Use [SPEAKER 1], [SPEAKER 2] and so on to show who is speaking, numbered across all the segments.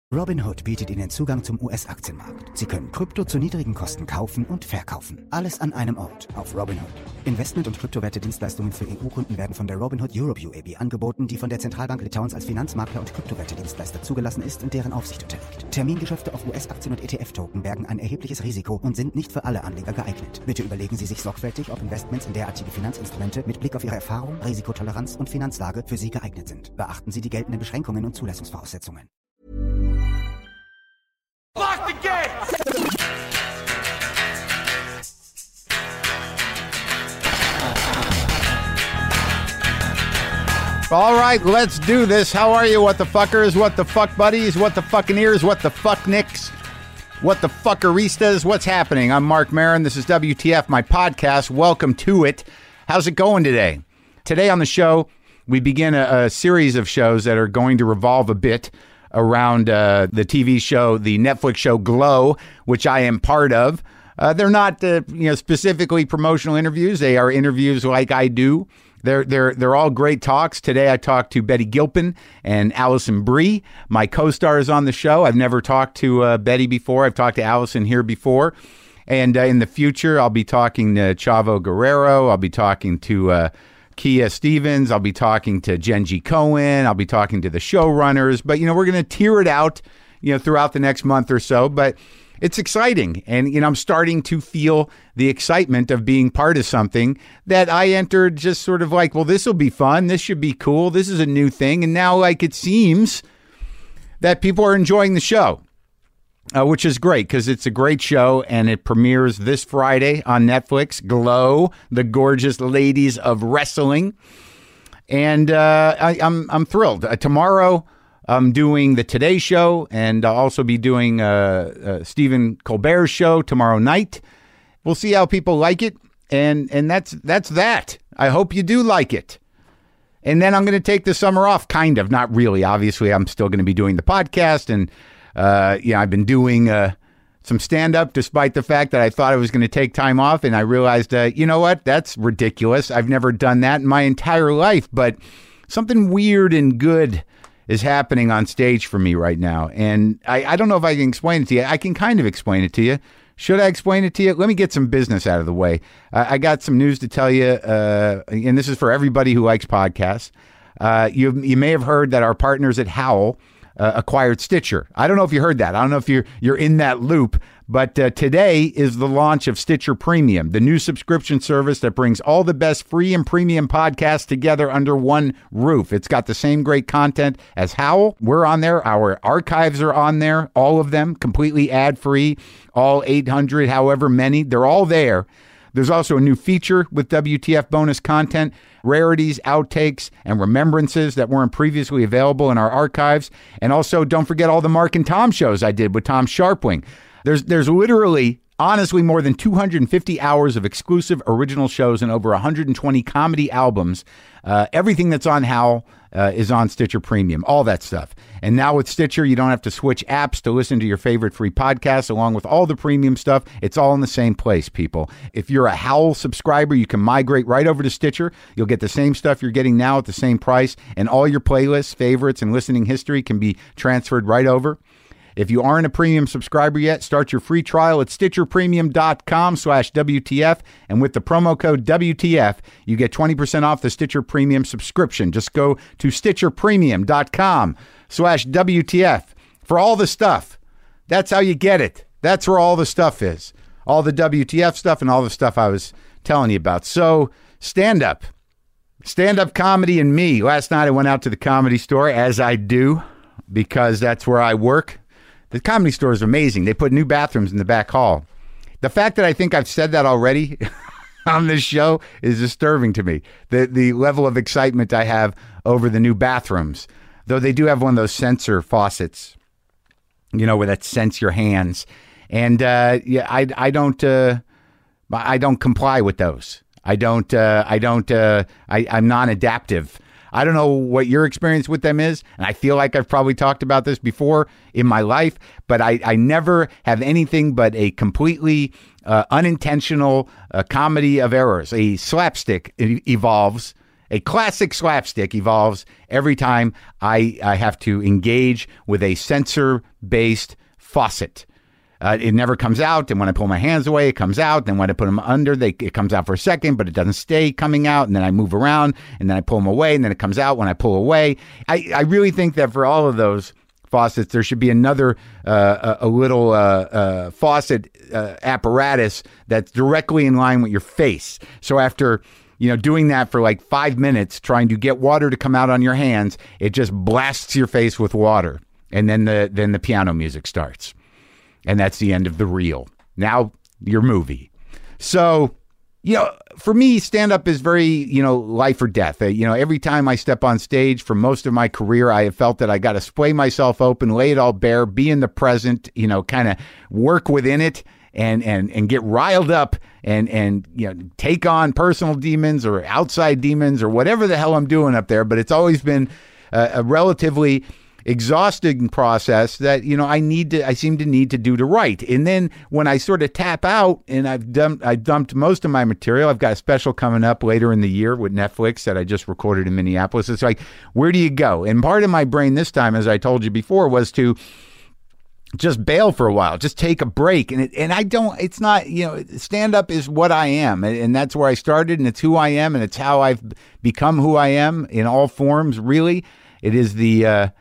[SPEAKER 1] Robinhood bietet Ihnen Zugang zum US-Aktienmarkt. Sie können Krypto zu niedrigen Kosten kaufen und verkaufen. Alles an einem Ort auf Robinhood. Investment- und Kryptowerte-Dienstleistungen für EU-Kunden werden von der Robinhood Europe UAB angeboten, die von der Zentralbank Litauens als Finanzmakler und Kryptowerte-Dienstleister zugelassen ist und deren Aufsicht unterliegt. Termingeschäfte auf US-Aktien und ETF-Token bergen ein erhebliches Risiko und sind nicht für alle Anleger geeignet. Bitte überlegen Sie sich sorgfältig, ob Investments in derartige Finanzinstrumente mit Blick auf Ihre Erfahrung, Risikotoleranz und Finanzlage für Sie geeignet sind. Beachten Sie die geltenden Beschränkungen und Zulassungsvoraussetzungen.
[SPEAKER 2] Lock the gate!
[SPEAKER 3] All right, let's do this. How are you, what the fuckers, what the fuck buddies, what the fucking ears, what the fuck nicks, what the fuckeristas, what's happening? I'm Mark Maron. This is WTF, my podcast. Welcome to it. How's it going today? Today on the show, we begin a series of shows that are going to revolve a bit around the TV show, the Netflix show Glow, which I am part of. They're not, specifically promotional interviews. They are interviews like I do. They're all great talks. Today I talked to Betty Gilpin and Allison Brie, my co-stars on the show. I've never talked to Betty before. I've talked to Allison here before. And in the future, I'll be talking to Chavo Guerrero. I'll be talking to Kia Stevens. I'll be talking to Genji Cohen. I'll be talking to the showrunners. But, we're going to tier it out, throughout the next month or so. But it's exciting. And, I'm starting to feel the excitement of being part of something that I entered just sort of like, well, this will be fun. This should be cool. This is a new thing. And now, it seems that people are enjoying the show. Which is great because it's a great show and it premieres this Friday on Netflix. Glow, the gorgeous ladies of wrestling, and I'm thrilled. Tomorrow I'm doing the Today Show, and I'll also be doing Stephen Colbert's show tomorrow night. We'll see how people like it, and that's that. I hope you do like it. And then I'm going to take the summer off, kind of, not really. Obviously, I'm still going to be doing the podcast and. I've been doing some stand-up despite the fact that I thought I was going to take time off, and I realized, you know what? That's ridiculous. I've never done that in my entire life, but something weird and good is happening on stage for me right now, and I don't know if I can explain it to you. I can kind of explain it to you. Should I explain it to you? Let me get some business out of the way. I got some news to tell you, and this is for everybody who likes podcasts. You may have heard that our partners at Howl acquired Stitcher. I don't know if you heard that. I don't know if you're in that loop, but today is the launch of Stitcher Premium, the new subscription service that brings all the best free and premium podcasts together under one roof. It's got the same great content as Howl. We're on there. Our archives are on there, all of them, completely ad-free, all 800, however many. They're all there. There's also a new feature with WTF bonus content, rarities, outtakes, and remembrances that weren't previously available in our archives. And also, don't forget all the Mark and Tom shows I did with Tom Sharpling. There's literally, honestly, more than 250 hours of exclusive original shows and over 120 comedy albums. Everything that's on Howl is on Stitcher Premium, all that stuff. And now with Stitcher, you don't have to switch apps to listen to your favorite free podcasts, along with all the premium stuff. It's all in the same place, people. If you're a Howl subscriber, you can migrate right over to Stitcher. You'll get the same stuff you're getting now at the same price, and all your playlists, favorites, and listening history can be transferred right over. If you aren't a premium subscriber yet, start your free trial at StitcherPremium.com/WTF. And with the promo code WTF, you get 20% off the Stitcher Premium subscription. Just go to StitcherPremium.com/WTF for all the stuff. That's how you get it. That's where all the stuff is. All the WTF stuff and all the stuff I was telling you about. So stand-up comedy and me. Last night I went out to the Comedy Store, as I do, because that's where I work. The Comedy Store is amazing. They put new bathrooms in the back hall. The fact that I think I've said that already on this show is disturbing to me. The level of excitement I have over the new bathrooms. Though they do have one of those sensor faucets, where that sense your hands. And I don't comply with those. I'm non-adaptive. I don't know what your experience with them is, and I feel like I've probably talked about this before in my life, but I never have anything but a completely unintentional comedy of errors. A slapstick evolves A classic slapstick evolves every time I have to engage with a sensor-based faucet. It never comes out, and when I pull my hands away, it comes out. Then when I put them under, it comes out for a second, but it doesn't stay coming out. And then I move around, and then I pull them away, and then it comes out when I pull away. I really think that for all of those faucets, there should be another a little faucet apparatus that's directly in line with your face. So after doing that for like 5 minutes, trying to get water to come out on your hands, it just blasts your face with water, and then the piano music starts. And that's the end of the reel. Now, your movie. So, for me, stand-up is very, life or death. Every time I step on stage for most of my career, I have felt that I got to splay myself open, lay it all bare, be in the present, kind of work within it and get riled up and take on personal demons or outside demons or whatever the hell I'm doing up there. But it's always been a relatively exhausting process that I seem to need to do to write. And then when I sort of tap out and I've dumped most of my material, I've got a special coming up later in the year with Netflix that I just recorded in Minneapolis. It's like, where do you go? And part of my brain this time, as I told you before, was to just bail for a while, just take a break. And I don't, it's not, stand up is what I am. And that's where I started, and it's who I am, and it's how I've become who I am in all forms. Really, it is the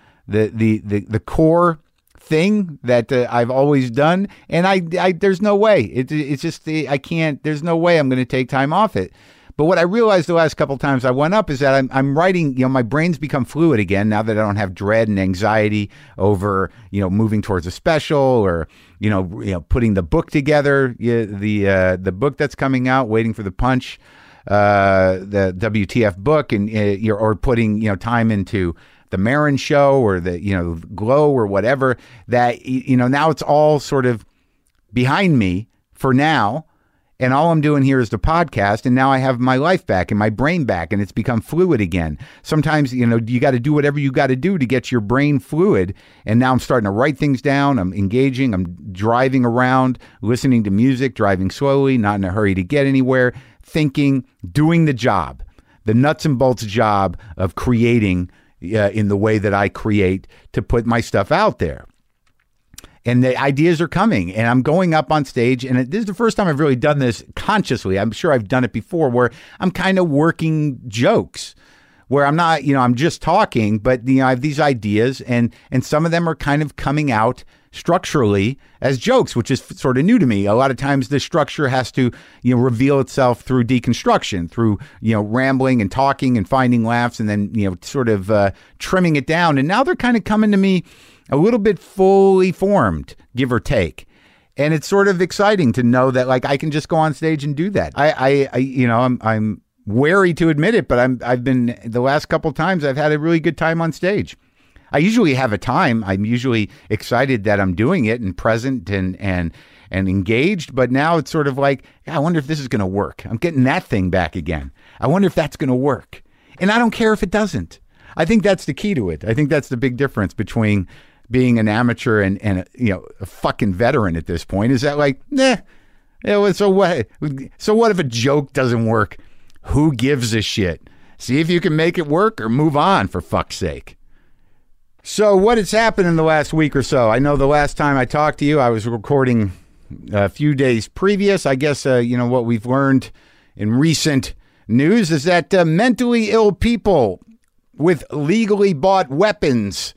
[SPEAKER 3] core thing that I've always done, and I there's no way it's just I can't. There's no way I'm going to take time off it. But what I realized the last couple of times I went up is that I'm writing. My brain's become fluid again now that I don't have dread and anxiety over moving towards a special or putting the book together. The book that's coming out, Waiting for the Punch, the WTF book, and or putting time into the Maron Show or the, Glow or whatever, that, now it's all sort of behind me for now. And all I'm doing here is the podcast. And now I have my life back and my brain back, and it's become fluid again. Sometimes, you got to do whatever you got to do to get your brain fluid. And now I'm starting to write things down. I'm engaging. I'm driving around, listening to music, driving slowly, not in a hurry to get anywhere, thinking, doing the job, the nuts and bolts job of creating in the way that I create to put my stuff out there. And the ideas are coming, and I'm going up on stage, and this is the first time I've really done this consciously. I'm sure I've done it before, where I'm kind of working jokes, where I'm not, I'm just talking, but I have these ideas, and some of them are kind of coming out structurally as jokes, which is sort of new to me. A lot of times the structure has to, reveal itself through deconstruction, through, rambling and talking and finding laughs, and then, sort of trimming it down. And now they're kind of coming to me a little bit fully formed, give or take. And it's sort of exciting to know that, like, I can just go on stage and do that. I'm wary to admit it, but I've been, the last couple of times I've had a really good time on stage. I usually have a time. I'm usually excited that I'm doing it and present and engaged. But now it's sort of like, I wonder if this is going to work. I'm getting that thing back again. I wonder if that's going to work. And I don't care if it doesn't. I think that's the key to it. I think that's the big difference between being an amateur and a fucking veteran at this point, is that like, so what? So what if a joke doesn't work? Who gives a shit? See if you can make it work or move on, for fuck's sake. So what has happened in the last week or so? I know the last time I talked to you, I was recording a few days previous. I guess, what we've learned in recent news is that mentally ill people with legally bought weapons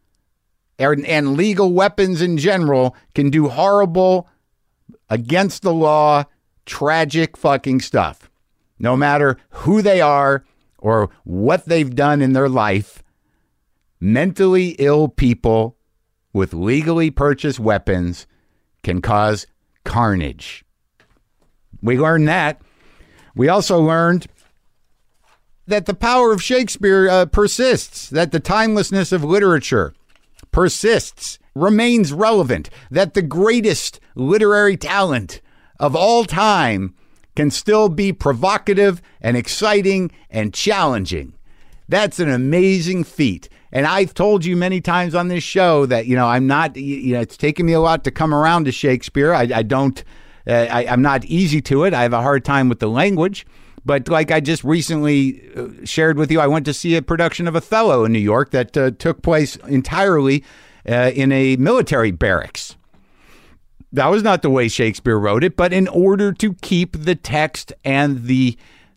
[SPEAKER 3] and legal weapons in general can do horrible, against the law, tragic fucking stuff. No matter who they are or what they've done in their life, mentally ill people with legally purchased weapons can cause carnage. We learned that. We also learned that the power of Shakespeare persists, that the timelessness of literature persists, remains relevant, that the greatest literary talent of all time can still be provocative and exciting and challenging. That's an amazing feat. And I've told you many times on this show that, I'm not, it's taken me a lot to come around to Shakespeare. I'm not easy to it. I have a hard time with the language. But like I just recently shared with you, I went to see a production of Othello in New York that took place entirely in a military barracks. That was not the way Shakespeare wrote it, but in order to keep the text and the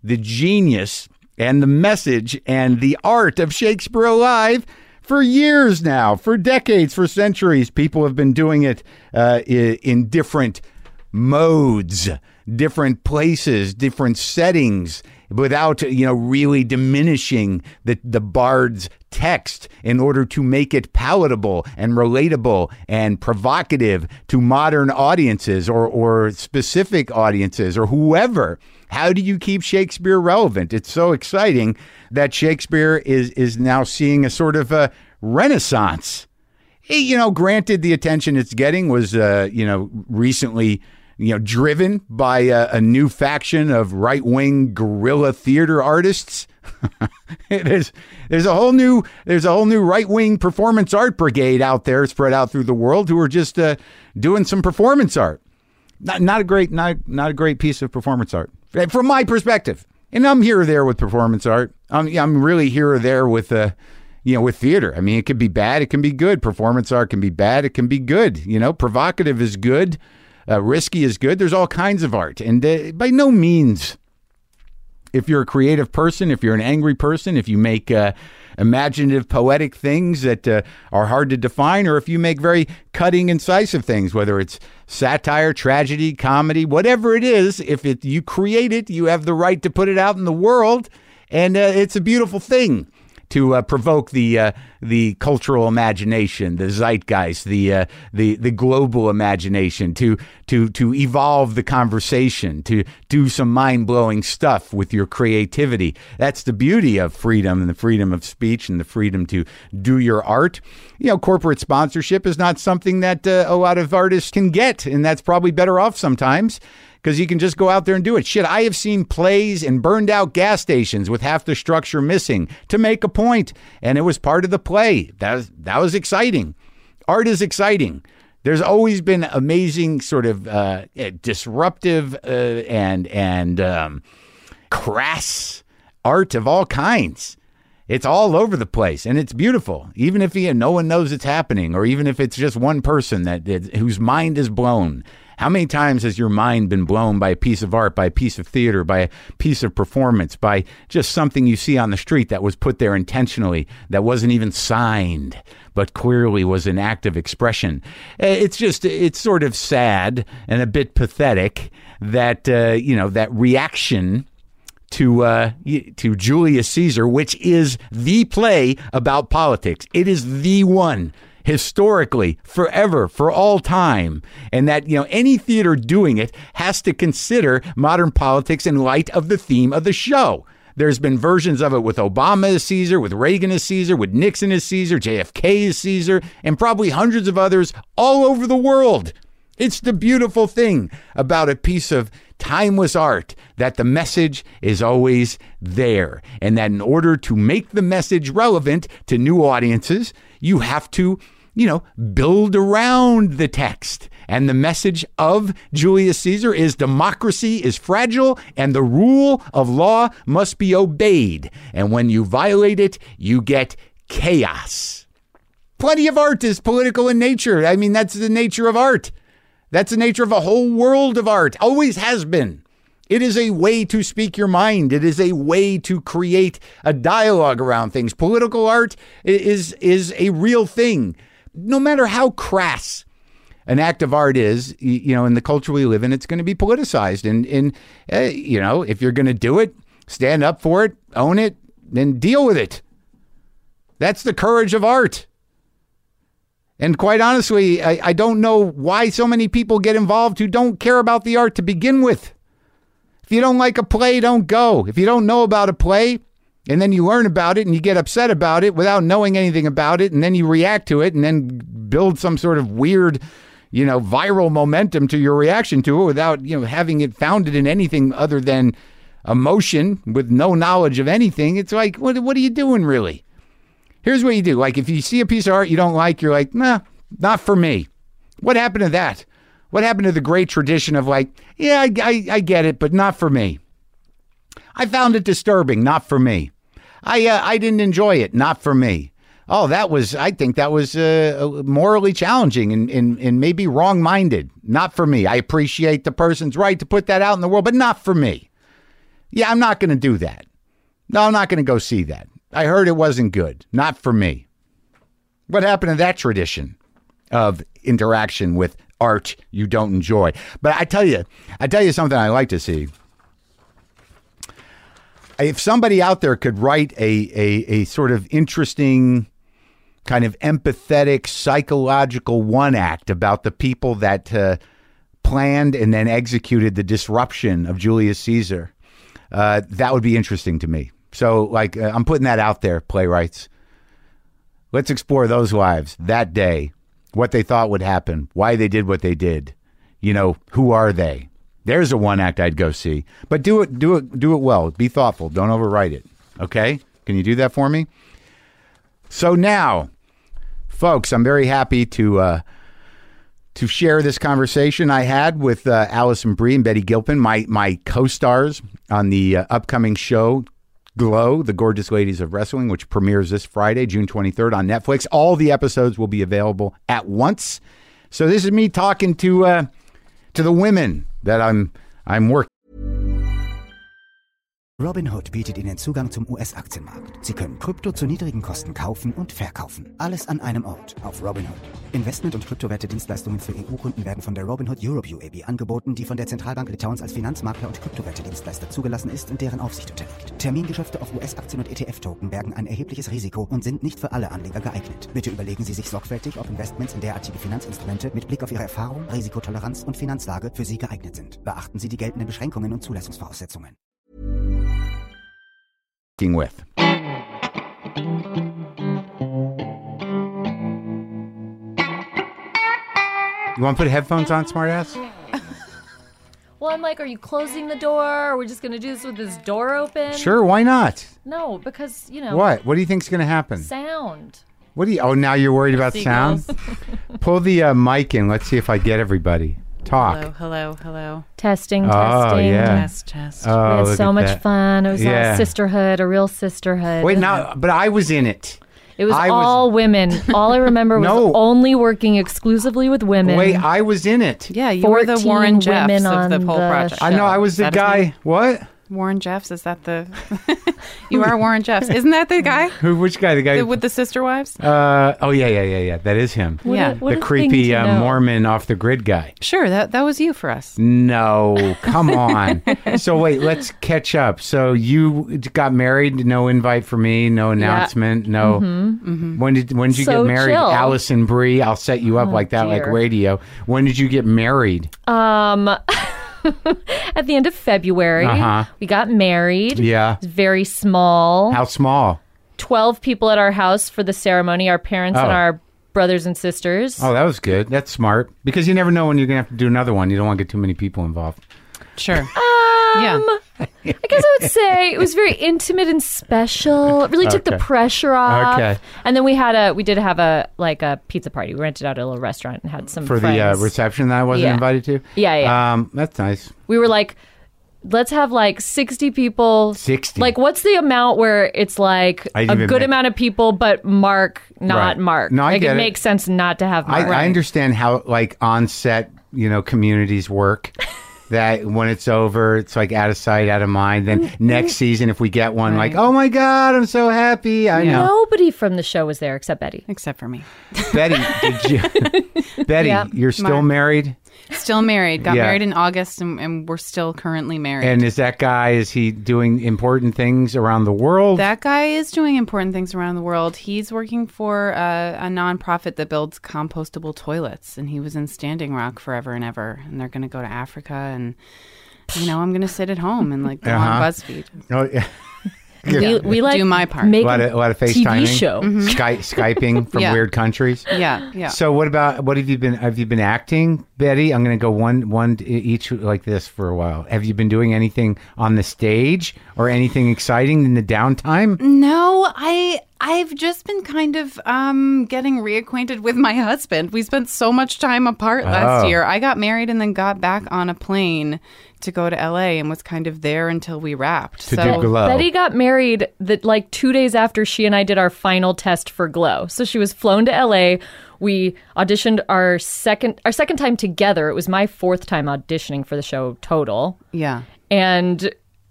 [SPEAKER 3] genius and the message and the art of Shakespeare alive for years now, for decades, for centuries, people have been doing it in different modes, different places, different settings, without, really diminishing the bard's text in order to make it palatable and relatable and provocative to modern audiences or specific audiences or whoever. How do you keep Shakespeare relevant? It's so exciting that Shakespeare is now seeing a sort of a renaissance. Granted, the attention it's getting was, recently driven by a new faction of right-wing guerrilla theater artists. There's a whole new right-wing performance art brigade out there spread out through the world who are just doing some performance art. Not a great piece of performance art from my perspective. And I'm here or there with performance art. I'm really here or there with with theater. I mean, it can be bad, it can be good. Performance art can be bad, it can be good. Provocative is good. Risky is good. There's all kinds of art. And by no means, if you're a creative person, if you're an angry person, if you make imaginative, poetic things that are hard to define, or if you make very cutting, incisive things, whether it's satire, tragedy, comedy, whatever it is, if you create it, you have the right to put it out in the world. And it's a beautiful thing to provoke the cultural imagination, the zeitgeist, the global imagination, to evolve the conversation, to do some mind-blowing stuff with your creativity. That's the beauty of freedom and the freedom of speech and the freedom to do your art. Corporate sponsorship is not something that a lot of artists can get, and that's probably better off sometimes, because you can just go out there and do it. Shit, I have seen plays in burned out gas stations with half the structure missing to make a point, and it was part of the play. That was exciting. Art is exciting. There's always been amazing sort of disruptive and crass art of all kinds. It's all over the place, and it's beautiful, even if no one knows it's happening, or even if it's just one person whose mind is blown. How many times has your mind been blown by a piece of art, by a piece of theater, by a piece of performance, by just something you see on the street that was put there intentionally, that wasn't even signed, but clearly was an act of expression? It's sort of sad and a bit pathetic that, that reaction to Julius Caesar, which is the play about politics. It is the one. Historically, forever, for all time. And that, any theater doing it has to consider modern politics in light of the theme of the show. There's been versions of it with Obama as Caesar, with Reagan as Caesar, with Nixon as Caesar, JFK as Caesar, and probably hundreds of others all over the world. It's the beautiful thing about a piece of timeless art, that the message is always there. And that in order to make the message relevant to new audiences, you have to, build around the text. And the message of Julius Caesar is democracy is fragile and the rule of law must be obeyed. And when you violate it, you get chaos. Plenty of art is political in nature. I mean, that's the nature of art. That's the nature of a whole world of art. Always has been. It is a way to speak your mind. It is a way to create a dialogue around things. Political art is a real thing. No matter how crass an act of art is, in the culture we live in, it's going to be politicized. And if you're going to do it, stand up for it, own it, then deal with it. That's the courage of art. And quite honestly, I don't know why so many people get involved who don't care about the art to begin with. If you don't like a play, don't go. If you don't know about a play, and then you learn about it and you get upset about it without knowing anything about it, and then you react to it and then build some sort of weird, viral momentum to your reaction to it without, having it founded in anything other than emotion with no knowledge of anything. It's like, what are you doing really? Here's what you do. Like, if you see a piece of art you don't like, you're like, nah, not for me. What happened to that? What happened to the great tradition of like, yeah, I get it, but not for me? I found it disturbing. Not for me. I didn't enjoy it. Not for me. Oh, I think that was morally challenging and maybe wrong-minded. Not for me. I appreciate the person's right to put that out in the world, but not for me. Yeah, I'm not going to do that. No, I'm not going to go see that. I heard it wasn't good. Not for me. What happened to that tradition of interaction with art you don't enjoy? But I tell you something I like to see. If somebody out there could write a sort of interesting, kind of empathetic, psychological one act about the people that planned and then executed the disruption of Julius Caesar, that would be interesting to me. So, like, I'm putting that out there, playwrights. Let's explore those lives that day, what they thought would happen, why they did what they did. You know, who are they? There's a one act I'd go see. But do it well. Be thoughtful. Don't overwrite it. Okay? Can you do that for me? So now, folks, I'm very happy to share this conversation I had with Alison Brie and Betty Gilpin, my co-stars on the upcoming show, Glow, The Gorgeous Ladies of Wrestling, which premieres this Friday, June 23rd on Netflix. All the episodes will be available at once. So this is me talking to the women that I'm working.
[SPEAKER 1] Robinhood bietet Ihnen Zugang zum US-Aktienmarkt. Sie können Krypto zu niedrigen Kosten kaufen und verkaufen. Alles an einem Ort auf Robinhood. Investment- und Kryptowerte-Dienstleistungen für EU-Kunden werden von der Robinhood Europe UAB angeboten, die von der Zentralbank Litauens als Finanzmakler und Kryptowerte-Dienstleister zugelassen ist und deren Aufsicht unterliegt. Termingeschäfte auf US-Aktien und ETF-Token bergen ein erhebliches Risiko und sind nicht für alle Anleger geeignet. Bitte überlegen Sie sich sorgfältig, ob Investments in derartige Finanzinstrumente mit Blick auf Ihre Erfahrung, Risikotoleranz und Finanzlage für Sie geeignet sind. Beachten Sie die geltenden Beschränkungen und Zulassungsvoraussetzungen.
[SPEAKER 3] With.
[SPEAKER 4] You
[SPEAKER 3] want to put headphones on, smartass?
[SPEAKER 4] Well, I'm like, are you closing the door? Are we just going to do this with this door open?
[SPEAKER 3] Sure, why not?
[SPEAKER 4] No, because, you know.
[SPEAKER 3] What? What do you think's going to happen?
[SPEAKER 4] Sound.
[SPEAKER 3] What do you? Oh, now you're worried about sound? Pull the mic in. Let's see if I get everybody. Talk.
[SPEAKER 5] Hello.
[SPEAKER 4] Testing.
[SPEAKER 3] Oh, yeah.
[SPEAKER 5] Test.
[SPEAKER 3] Oh,
[SPEAKER 4] We had so much fun. It was
[SPEAKER 3] Yeah.
[SPEAKER 4] all sisterhood, a real sisterhood.
[SPEAKER 3] Wait, now, but I was in it.
[SPEAKER 4] It was
[SPEAKER 3] I
[SPEAKER 4] all women. All I remember was
[SPEAKER 3] No.
[SPEAKER 4] only working exclusively with women.
[SPEAKER 3] Wait, I was in it.
[SPEAKER 5] Yeah, you were the
[SPEAKER 4] 14
[SPEAKER 5] Warren Jeffs
[SPEAKER 4] women
[SPEAKER 5] of the
[SPEAKER 4] on
[SPEAKER 5] whole
[SPEAKER 4] the
[SPEAKER 5] project.
[SPEAKER 3] I know, I was the
[SPEAKER 5] Is that his
[SPEAKER 3] guy.
[SPEAKER 5] name?
[SPEAKER 3] What?
[SPEAKER 5] Warren Jeffs, is that the... You are Warren Jeffs. Isn't that the guy?
[SPEAKER 3] Who? Which guy? The guy?
[SPEAKER 5] With the sister wives?
[SPEAKER 3] Oh, yeah. That is him.
[SPEAKER 4] What
[SPEAKER 5] Yeah.
[SPEAKER 4] a- what
[SPEAKER 3] The
[SPEAKER 4] a thing
[SPEAKER 3] creepy
[SPEAKER 4] to know.
[SPEAKER 3] Mormon off the grid guy.
[SPEAKER 5] Sure, that was you for us.
[SPEAKER 3] No, come on. So wait, let's catch up. So you got married, no invite for me, no announcement, no. When did you
[SPEAKER 4] So
[SPEAKER 3] get married?
[SPEAKER 4] chill.
[SPEAKER 3] Alison Brie, I'll set you up like that, like
[SPEAKER 4] dear.
[SPEAKER 3] radio. When did you get married?
[SPEAKER 4] At the end of February,
[SPEAKER 3] Uh-huh.
[SPEAKER 4] we got married.
[SPEAKER 3] Yeah.
[SPEAKER 4] It was very small.
[SPEAKER 3] How small?
[SPEAKER 4] 12 people at our house for the ceremony, our parents and
[SPEAKER 3] Oh.
[SPEAKER 4] our brothers and sisters.
[SPEAKER 3] Oh, that was good. That's smart because you never know when you're gonna have to do another one. You don't want to get too many people involved.
[SPEAKER 5] Sure. Yeah.
[SPEAKER 4] I guess I would say it was very intimate and special. It really took the
[SPEAKER 3] Okay.
[SPEAKER 4] pressure off.
[SPEAKER 3] Okay.
[SPEAKER 4] And then we did have a pizza party. We rented out a little restaurant and had some
[SPEAKER 3] For the
[SPEAKER 4] friends.
[SPEAKER 3] reception that I wasn't
[SPEAKER 4] Yeah.
[SPEAKER 3] invited to.
[SPEAKER 4] Yeah.
[SPEAKER 3] That's nice.
[SPEAKER 4] We were like, let's have like 60 people.
[SPEAKER 3] 60.
[SPEAKER 4] Like, what's the amount where it's like
[SPEAKER 3] I
[SPEAKER 4] a
[SPEAKER 3] didn't even
[SPEAKER 4] good
[SPEAKER 3] make-
[SPEAKER 4] amount of people, but Mark, not
[SPEAKER 3] Right.
[SPEAKER 4] Mark?
[SPEAKER 3] No, I
[SPEAKER 4] like
[SPEAKER 3] get
[SPEAKER 4] it
[SPEAKER 3] it.
[SPEAKER 4] makes sense not to have Mark.
[SPEAKER 3] I understand how like on set, communities work. That when it's over, it's like out of sight, out of mind. Then next season, if we get one, like, oh my God, I'm so happy. I know.
[SPEAKER 4] Nobody from the show was there except Betty.
[SPEAKER 5] Except for me.
[SPEAKER 3] Betty, did you? Betty,
[SPEAKER 4] Yeah.
[SPEAKER 3] you're still
[SPEAKER 5] Mark.
[SPEAKER 3] married?
[SPEAKER 5] Still married. Got
[SPEAKER 3] Yeah.
[SPEAKER 5] married in August, and we're still currently married.
[SPEAKER 3] And is he doing important things around the world?
[SPEAKER 5] That guy is doing important things around the world. He's working for a nonprofit that builds compostable toilets, and he was in Standing Rock forever and ever. And they're going to go to Africa, and I'm going to sit at home and like go on BuzzFeed.
[SPEAKER 3] Oh, yeah.
[SPEAKER 4] We like
[SPEAKER 5] Do my part.
[SPEAKER 4] make
[SPEAKER 3] A lot of FaceTiming.
[SPEAKER 4] TV show.
[SPEAKER 3] Skyping from
[SPEAKER 5] Yeah.
[SPEAKER 3] weird countries.
[SPEAKER 5] Yeah.
[SPEAKER 3] So what have you been acting, Betty? I'm going to go one each like this for a while. Have you been doing anything on the stage or anything exciting in the downtime?
[SPEAKER 5] No, I've just been kind of getting reacquainted with my husband. We spent so much time apart last year. I got married and then got back on a plane to go to LA and was kind of there until we wrapped.
[SPEAKER 3] To do Glow.
[SPEAKER 4] Betty got married like 2 days after she and I did our final test for Glow. So she was flown to LA. We auditioned our second time together. It was my 4th time auditioning for the show total.
[SPEAKER 5] Yeah.
[SPEAKER 4] And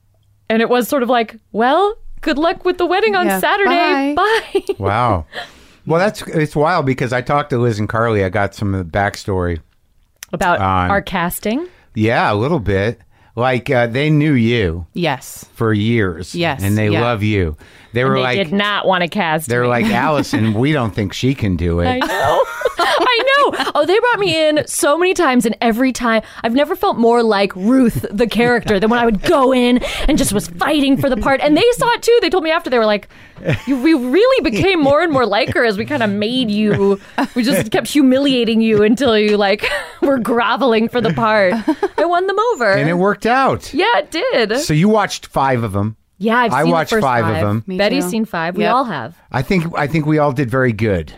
[SPEAKER 4] it was sort of like, well, good luck with the wedding on Saturday. Bye.
[SPEAKER 3] Wow. Well, it's wild because I talked to Liz and Carly. I got some of the backstory.
[SPEAKER 4] About our casting?
[SPEAKER 3] Yeah, a little bit. Like, they knew you.
[SPEAKER 5] Yes.
[SPEAKER 3] For years.
[SPEAKER 5] Yes.
[SPEAKER 3] And they love you. They were
[SPEAKER 4] They did not want to cast
[SPEAKER 3] They were
[SPEAKER 4] me.
[SPEAKER 3] like, Allison, we don't think she can do it.
[SPEAKER 4] I know. I know. Oh, they brought me in so many times, and every time I've never felt more like Ruth, the character, than when I would go in and just was fighting for the part. And they saw it too. They told me after, they were like, we really became more and more like her as we kind of made you. We just kept humiliating you until you like were groveling for the part. I won them over.
[SPEAKER 3] And it worked out.
[SPEAKER 4] Yeah, it did.
[SPEAKER 3] So you watched 5 of them.
[SPEAKER 4] Yeah,
[SPEAKER 3] I
[SPEAKER 4] seen
[SPEAKER 3] watched
[SPEAKER 4] the first
[SPEAKER 3] 5 of them.
[SPEAKER 5] Me
[SPEAKER 4] Betty's
[SPEAKER 5] too.
[SPEAKER 4] seen 5. We
[SPEAKER 5] Yep.
[SPEAKER 4] all have.
[SPEAKER 3] I think we all did very good.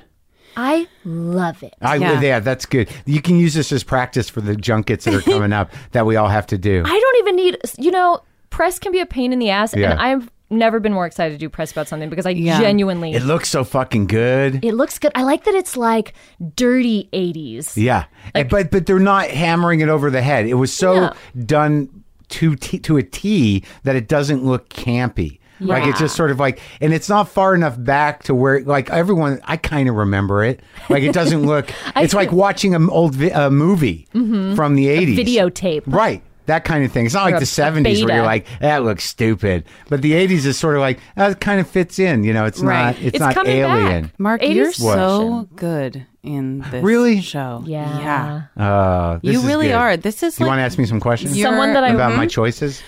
[SPEAKER 4] I love it.
[SPEAKER 5] Yeah.
[SPEAKER 3] That's good. You can use this as practice for the junkets that are coming up that we all have to do.
[SPEAKER 4] I don't even need, press can be a pain in the ass.
[SPEAKER 3] Yeah.
[SPEAKER 4] And I've never been more excited to do press about something because I genuinely.
[SPEAKER 3] It looks so fucking good.
[SPEAKER 4] It looks good. I like that it's like dirty 80s.
[SPEAKER 3] Yeah, but they're not hammering it over the head. It was so done to a T that it doesn't look campy. Like it's just sort of like, and it's not far enough back to where like everyone. I kind of remember it. Like it doesn't look. It's like watching an old movie from the 80s,
[SPEAKER 4] Videotape.
[SPEAKER 3] right? That kind of thing. It's not like the 70s where you're like, that looks stupid. But the 80s is sort of like, it kind of fits in. It's
[SPEAKER 5] Right.
[SPEAKER 3] not. It's
[SPEAKER 4] It's
[SPEAKER 3] not
[SPEAKER 4] coming
[SPEAKER 3] alien.
[SPEAKER 4] back.
[SPEAKER 5] Mark,
[SPEAKER 4] 80s
[SPEAKER 5] you're
[SPEAKER 4] version.
[SPEAKER 5] so good in this
[SPEAKER 3] Really?
[SPEAKER 5] show.
[SPEAKER 4] Yeah.
[SPEAKER 3] This
[SPEAKER 5] You
[SPEAKER 3] is
[SPEAKER 5] really
[SPEAKER 3] good.
[SPEAKER 5] are. This is
[SPEAKER 3] You
[SPEAKER 5] like
[SPEAKER 3] want to ask me some questions
[SPEAKER 4] Someone that I
[SPEAKER 3] about my choices?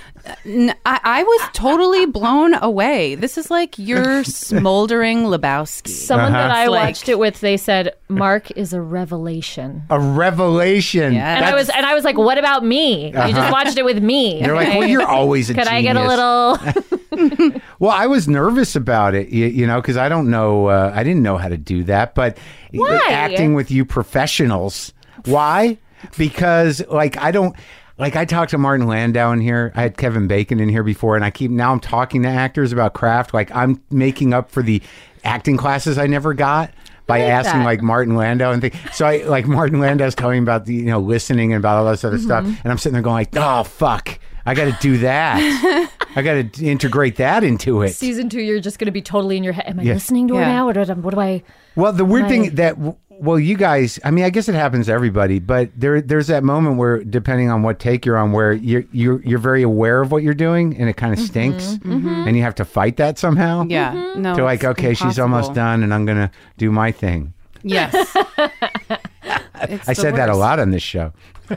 [SPEAKER 5] I was totally blown away. This is like your smoldering Lebowski.
[SPEAKER 4] Someone that I
[SPEAKER 5] Like-
[SPEAKER 4] watched it with, they said Mark is a revelation.
[SPEAKER 3] A revelation.
[SPEAKER 5] Yeah.
[SPEAKER 4] And I was like, what about me? You just watched it with me.
[SPEAKER 3] They're like, well, you're always a
[SPEAKER 4] Could
[SPEAKER 3] genius.
[SPEAKER 4] I get a little?
[SPEAKER 3] Well, I was nervous about it, because I don't know. I didn't know how to do that. But
[SPEAKER 4] Why?
[SPEAKER 3] acting with you professionals, why? Because I don't. Like I talked to Martin Landau in here. I had Kevin Bacon in here before, and I'm talking to actors about craft. Like I'm making up for the acting classes I never got by asking
[SPEAKER 4] that.
[SPEAKER 3] like Martin Landau and things. So I like Martin Landau's telling me about the listening and about all this other stuff, and I'm sitting there going like, oh fuck, I got to do that. I got to integrate that into it.
[SPEAKER 4] Season 2, you're just going to be totally in your head. Am I listening to her
[SPEAKER 5] Yeah.
[SPEAKER 4] now? Or what do I?
[SPEAKER 3] Well, the weird
[SPEAKER 4] Right.
[SPEAKER 3] thing that, you guys, I mean, I guess it happens to everybody, but there's that moment where, depending on what take you're on, where you're very aware of what you're doing, and it kind of stinks, and you have to fight that somehow.
[SPEAKER 5] Yeah. No.
[SPEAKER 3] To like,
[SPEAKER 5] it's
[SPEAKER 3] okay, she's almost
[SPEAKER 5] impossible.
[SPEAKER 3] done, and I'm gonna do my thing.
[SPEAKER 5] Yes.
[SPEAKER 3] I said that a lot on this show.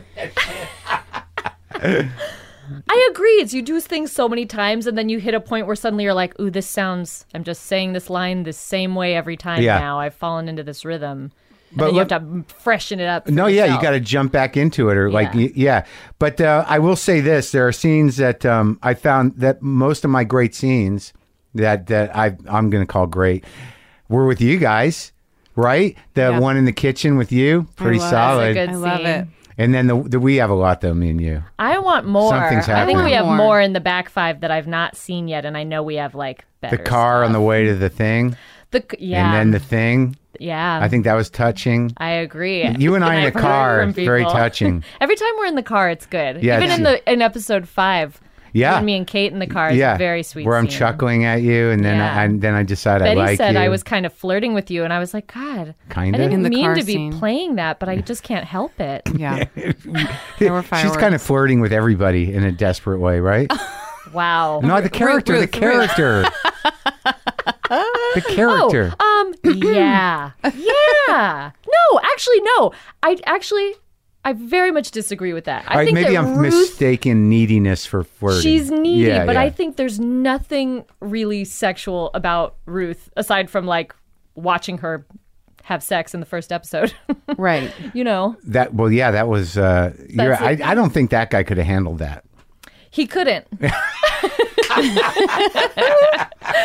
[SPEAKER 4] I agree. It's you do things so many times, and then you hit a point where suddenly you're like, ooh, this sounds, I'm just saying this line the same way every time
[SPEAKER 3] Yeah.
[SPEAKER 4] now. I've fallen into this rhythm. And
[SPEAKER 3] But
[SPEAKER 4] then you
[SPEAKER 3] look-
[SPEAKER 4] have to freshen it up. for
[SPEAKER 3] No, yeah, you
[SPEAKER 4] yourself.
[SPEAKER 3] got to jump back into it, or like,
[SPEAKER 4] Yeah.
[SPEAKER 3] yeah. But I will say this: there are scenes that I found that most of my great scenes that I'm going to call great were with you guys, right? The
[SPEAKER 5] Yeah.
[SPEAKER 3] one in the kitchen with you, pretty
[SPEAKER 5] love it.
[SPEAKER 3] solid.
[SPEAKER 4] That's a good
[SPEAKER 5] I love
[SPEAKER 4] scene.
[SPEAKER 5] it.
[SPEAKER 3] And then we have a lot though, me and you.
[SPEAKER 4] I want more.
[SPEAKER 3] Something's
[SPEAKER 4] I think
[SPEAKER 3] happening.
[SPEAKER 4] we have
[SPEAKER 5] More.
[SPEAKER 4] more in the back 5 that I've not seen yet, and I know we have like better.
[SPEAKER 3] The car on the way to the thing,
[SPEAKER 4] yeah,
[SPEAKER 3] and then the thing.
[SPEAKER 4] yeah.
[SPEAKER 3] I think that was touching.
[SPEAKER 4] I agree.
[SPEAKER 3] You and I in
[SPEAKER 4] I've
[SPEAKER 3] the
[SPEAKER 4] heard
[SPEAKER 3] car,
[SPEAKER 4] from
[SPEAKER 3] very
[SPEAKER 4] people.
[SPEAKER 3] touching.
[SPEAKER 4] Every time we're in the car, it's good.
[SPEAKER 3] Yeah,
[SPEAKER 4] Even in episode 5.
[SPEAKER 3] Yeah.
[SPEAKER 4] You and me and Kate in the car is
[SPEAKER 3] Yeah,
[SPEAKER 4] a very sweet
[SPEAKER 3] where I'm
[SPEAKER 4] scene.
[SPEAKER 3] chuckling at you, and then
[SPEAKER 4] Yeah.
[SPEAKER 3] I decide
[SPEAKER 4] Betty
[SPEAKER 3] I like
[SPEAKER 4] said
[SPEAKER 3] you.
[SPEAKER 4] I was kind of flirting with you, and I was like, God,
[SPEAKER 3] Kinda?
[SPEAKER 4] I didn't
[SPEAKER 5] In the
[SPEAKER 4] mean
[SPEAKER 5] car
[SPEAKER 4] to be
[SPEAKER 5] scene.
[SPEAKER 4] playing that, but I just can't help it.
[SPEAKER 5] Yeah. There were
[SPEAKER 3] She's
[SPEAKER 5] fireworks.
[SPEAKER 3] kind of flirting with everybody in a desperate way, right?
[SPEAKER 4] Wow.
[SPEAKER 3] No, the character,
[SPEAKER 5] Ruth,
[SPEAKER 3] the character. The character.
[SPEAKER 4] Yeah. Yeah. No, actually, no. I very much disagree with that. I
[SPEAKER 3] All right,
[SPEAKER 4] think
[SPEAKER 3] maybe
[SPEAKER 4] that
[SPEAKER 3] I'm
[SPEAKER 4] Ruth,
[SPEAKER 3] mistaken neediness for flirting.
[SPEAKER 4] she's needy,
[SPEAKER 3] Yeah,
[SPEAKER 4] but
[SPEAKER 3] yeah.
[SPEAKER 4] I think there's nothing really sexual about Ruth aside from like watching her have sex in the first episode.
[SPEAKER 5] Right.
[SPEAKER 4] You know,
[SPEAKER 3] that. Well, yeah, that was. I don't think that guy could have handled that.
[SPEAKER 4] he couldn't.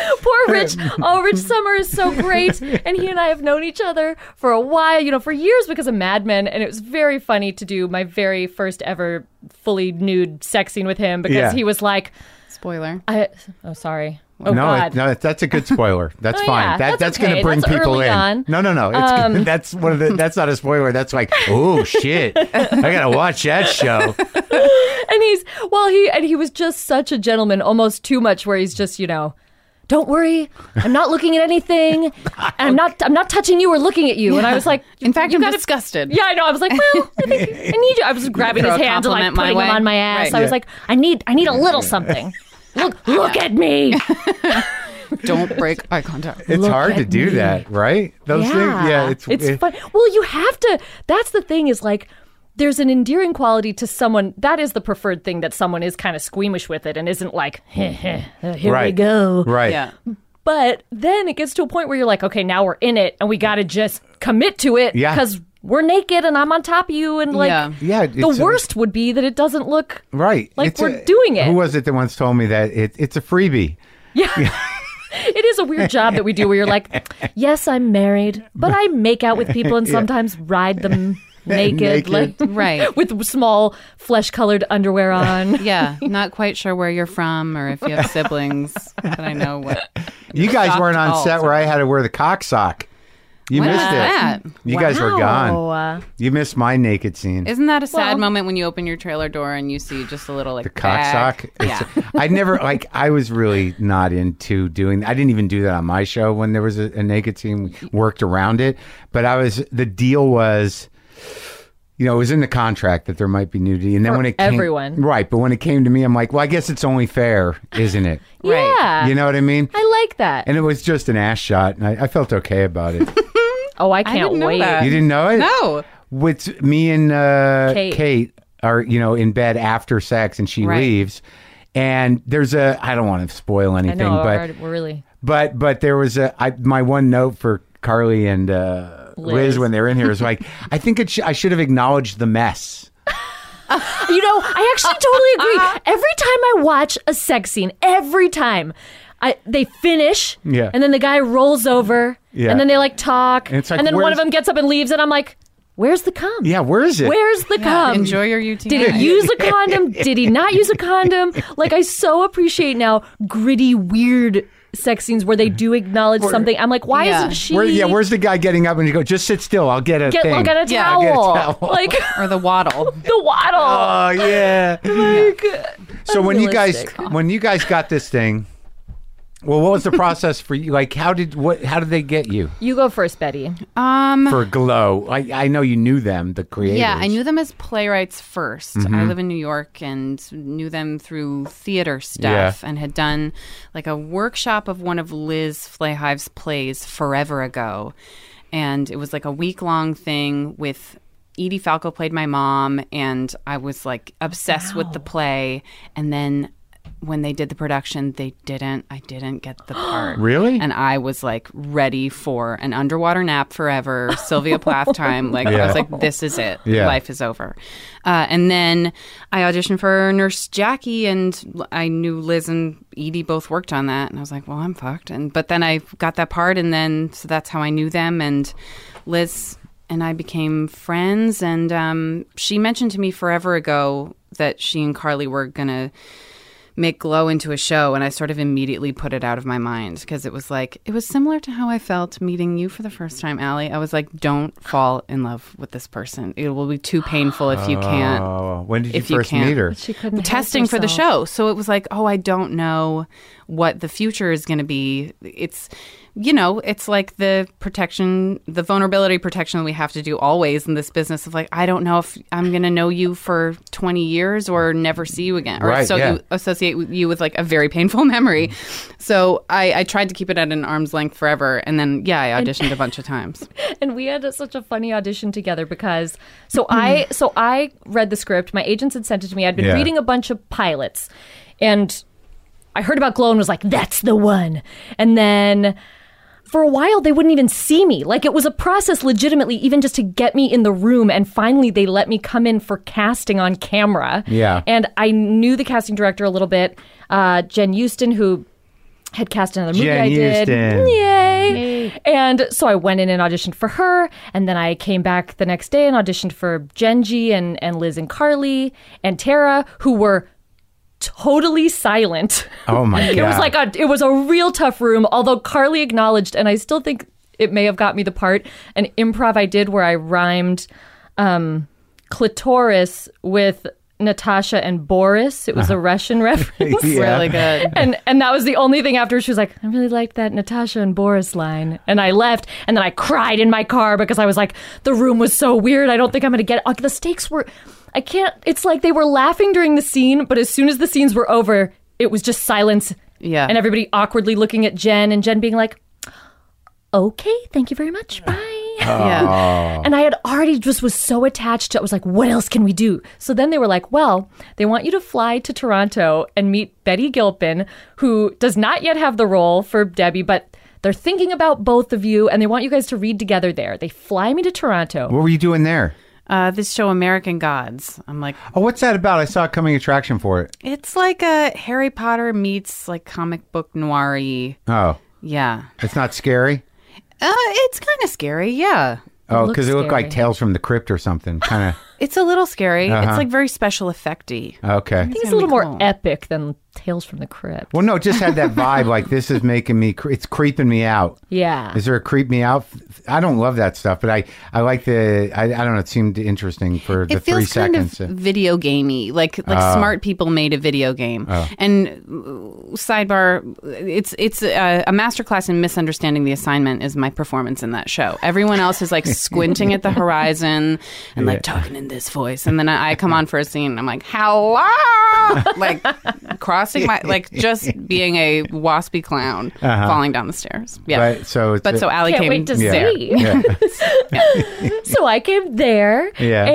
[SPEAKER 4] Poor Rich. Oh, Rich Sommer is so great. And he and I have known each other for a while, for years because of Mad Men. And it was very funny to do my very first ever fully nude sex scene with him because he was like,
[SPEAKER 5] Spoiler.
[SPEAKER 4] Sorry. Oh,
[SPEAKER 3] no,
[SPEAKER 4] God.
[SPEAKER 3] That's a good spoiler. That's fine.
[SPEAKER 4] Yeah,
[SPEAKER 3] That's
[SPEAKER 4] okay.
[SPEAKER 3] going to bring
[SPEAKER 4] That's
[SPEAKER 3] people
[SPEAKER 4] early
[SPEAKER 3] in.
[SPEAKER 4] on.
[SPEAKER 3] No. It's that's one of the. That's not a spoiler. That's like, oh shit, I gotta watch that show.
[SPEAKER 4] And he was just such a gentleman, almost too much. Where he's just, don't worry, I'm not looking at anything, and I'm not touching you or looking at you. And I was like,
[SPEAKER 5] in fact, I'm disgusted.
[SPEAKER 4] Yeah, I know. I was like, well, I think I need you. I was grabbing his hands and like putting them on my ass.
[SPEAKER 5] Right.
[SPEAKER 4] I was like, I need a little something. Look at me.
[SPEAKER 5] Don't break eye contact.
[SPEAKER 3] It's hard to do that, right? Those things. Yeah,
[SPEAKER 4] it's fun. Well, you have to. That's the thing is like, there's an endearing quality to someone. That is the preferred thing, that someone is kind of squeamish with it and isn't like, here we go.
[SPEAKER 3] Right.
[SPEAKER 5] Yeah.
[SPEAKER 4] But then it gets to a point where you're like, okay, now we're in it and we got to just commit to it because we're naked and I'm on top of you. And like, the worst would be that it doesn't look
[SPEAKER 3] right.
[SPEAKER 4] like we're doing it.
[SPEAKER 3] Who was it that once told me that it's a freebie?
[SPEAKER 4] Yeah. It is a weird job that we do where you're like, yes, I'm married, but I make out with people and sometimes ride them naked. Like,
[SPEAKER 5] right.
[SPEAKER 4] With small flesh-colored underwear on.
[SPEAKER 5] Yeah. Not quite sure where you're from or if you have siblings, but I know what.
[SPEAKER 3] You guys weren't on set where I had to wear the cock sock. You
[SPEAKER 5] What
[SPEAKER 3] missed
[SPEAKER 5] is
[SPEAKER 3] it.
[SPEAKER 5] that?
[SPEAKER 3] You guys were gone.
[SPEAKER 4] Wow.
[SPEAKER 3] You missed my naked scene.
[SPEAKER 5] Isn't that a sad moment when you open your trailer door and you see just a little like
[SPEAKER 3] The cock
[SPEAKER 5] bag?
[SPEAKER 3] sock. I never I was really not into doing. I didn't even do that on my show when there was a naked scene. We worked around it, but the deal was, it was in the contract that there might be nudity, and then when it came,
[SPEAKER 4] everyone,
[SPEAKER 3] right? But when it came to me, I'm like, well, I guess it's only fair, isn't it?
[SPEAKER 4] Right. Yeah.
[SPEAKER 3] You know what I mean?
[SPEAKER 4] I like that.
[SPEAKER 3] And it was just an ass shot, and I felt okay about it.
[SPEAKER 4] Oh, I can't wait.
[SPEAKER 3] You didn't know it?
[SPEAKER 5] No.
[SPEAKER 3] With me and Kate are, in bed after sex and she leaves. And there's I don't want to spoil anything,
[SPEAKER 4] but we're really.
[SPEAKER 3] But there was my one note for Carly and Liz when they're in here is like, I think I should have acknowledged the mess.
[SPEAKER 4] I actually totally agree. Every time I watch a sex scene, they finish, and then the guy rolls over, and then they like talk,
[SPEAKER 3] and
[SPEAKER 4] then one of them gets up and leaves, and I'm like, where's the cum?
[SPEAKER 3] Yeah, where is it?
[SPEAKER 4] Where's the cum?
[SPEAKER 5] Enjoy your UTI.
[SPEAKER 4] Did he use a condom? Did he not use a condom? Like, I so appreciate now gritty, weird sex scenes where they do acknowledge something. I'm like, why isn't she?
[SPEAKER 3] Where's the guy getting up and you go, just sit still, I'll get a thing.
[SPEAKER 4] I'll get a towel. Like,
[SPEAKER 5] or the waddle.
[SPEAKER 4] The waddle.
[SPEAKER 3] Oh, yeah. So when you guys got this thing, well, what was the process for you? Like, how did they get you?
[SPEAKER 4] You go first, Betty.
[SPEAKER 3] For Glow. I know you knew them, the creators.
[SPEAKER 5] Yeah, I knew them as playwrights first. I live in New York and knew them through theater stuff and had done like a workshop of one of Liz Flahive's plays forever ago. And it was like a week-long thing with Edie Falco played my mom, and I was like obsessed with the play. And then when they did the production, I didn't get the part.
[SPEAKER 3] Really?
[SPEAKER 5] And I was like ready for an underwater nap forever, Sylvia Plath time. Like, I was like, this is it.
[SPEAKER 3] Yeah.
[SPEAKER 5] Life is over. And then I auditioned for Nurse Jackie, and I knew Liz and Edie both worked on that. And I was like, well, I'm fucked. But then I got that part, and then, so that's how I knew them. And Liz and I became friends. And she mentioned to me forever ago that she and Carly were going to make Glow into a show, and I sort of immediately put it out of my mind because it was similar to how I felt meeting you for the first time, Allie. I was like, don't fall in love with this person. It will be too painful if you can't.
[SPEAKER 3] Oh, when did you first meet her?
[SPEAKER 4] She couldn't
[SPEAKER 5] testing for the show. So it was like, I don't know what the future is going to be. It's like the vulnerability protection that we have to do always in this business of like, I don't know if I'm going to know you for 20 years or never see you again. Or you associate you with like a very painful memory. So I tried to keep it at an arm's length forever. And then, I auditioned a bunch of times.
[SPEAKER 4] And we had such a funny audition together because, I read the script. My agents had sent it to me. I'd been reading a bunch of pilots, and I heard about Glow and was like, that's the one. And then for a while, they wouldn't even see me. Like, it was a process legitimately, even just to get me in the room. And finally, they let me come in for casting on camera.
[SPEAKER 3] Yeah.
[SPEAKER 4] And I knew the casting director a little bit, Jen Houston, who had cast another movie
[SPEAKER 3] Jen
[SPEAKER 4] I did.
[SPEAKER 3] Houston.
[SPEAKER 4] Yay! And so I went in and auditioned for her, and then I came back the next day and auditioned for Genji and Liz and Carly and Tara, who were totally silent.
[SPEAKER 3] Oh my God.
[SPEAKER 4] It was like it was a real tough room, although Carly acknowledged, and I still think it may have got me the part, an improv I did where I rhymed clitoris with Natasha and Boris. It was a Russian reference.
[SPEAKER 3] Yeah.
[SPEAKER 5] Really good.
[SPEAKER 4] And that was the only thing after. She was like, I really liked that Natasha and Boris line. And I left, and then I cried in my car because I was like, the room was so weird. I don't think I'm going to get it. The stakes were, I can't, it's like they were laughing during the scene, but as soon as the scenes were over, it was just silence.
[SPEAKER 5] Yeah.
[SPEAKER 4] And everybody awkwardly looking at Jen, and Jen being like, okay, thank you very much. Bye.
[SPEAKER 5] Yeah.
[SPEAKER 4] And I had already just was so attached to it. I was like, what else can we do? So then they were like, well, they want you to fly to Toronto and meet Betty Gilpin, who does not yet have the role for Debbie, but they're thinking about both of you, and they want you guys to read together there. They fly me to Toronto.
[SPEAKER 3] What were you doing there?
[SPEAKER 5] This show, American Gods. I'm like,
[SPEAKER 3] Oh, what's that about? I saw a coming attraction for it.
[SPEAKER 5] it's like a Harry Potter meets like comic book noir-y.
[SPEAKER 3] Oh,
[SPEAKER 5] Yeah.
[SPEAKER 3] it's not scary?
[SPEAKER 5] It's kind of scary. Yeah.
[SPEAKER 3] Oh,
[SPEAKER 4] looks
[SPEAKER 3] because it looked like
[SPEAKER 4] scary.
[SPEAKER 3] Tales from the Crypt or something. Kind of.
[SPEAKER 5] It's a little scary.
[SPEAKER 3] Uh-huh.
[SPEAKER 5] It's like very special effecty.
[SPEAKER 3] Okay.
[SPEAKER 4] I think it's a
[SPEAKER 5] gonna
[SPEAKER 4] little
[SPEAKER 5] be
[SPEAKER 4] more
[SPEAKER 5] cool.
[SPEAKER 4] epic than Tales from the Crypt.
[SPEAKER 3] Well, no, it just had that vibe. Like, this is making me, it's creeping me out.
[SPEAKER 4] Yeah.
[SPEAKER 3] Is there a creep me out? I don't love that stuff, but I like I don't know, it seemed interesting for the
[SPEAKER 5] It feels
[SPEAKER 3] 3
[SPEAKER 5] kind
[SPEAKER 3] seconds.
[SPEAKER 5] of video gamey, like smart people made a video game. And sidebar, it's a masterclass in misunderstanding the assignment is my performance in that show. Everyone else is like squinting at the horizon and like talking in this voice, and then I come on for a scene and I'm like, hello, like crossing my, like just being a waspy clown falling down the stairs. Yeah.
[SPEAKER 3] But so it's
[SPEAKER 5] So Allie
[SPEAKER 4] Can't
[SPEAKER 5] came
[SPEAKER 4] wait to
[SPEAKER 5] there.
[SPEAKER 4] see.
[SPEAKER 3] yeah.
[SPEAKER 4] So I came there,
[SPEAKER 3] Yeah.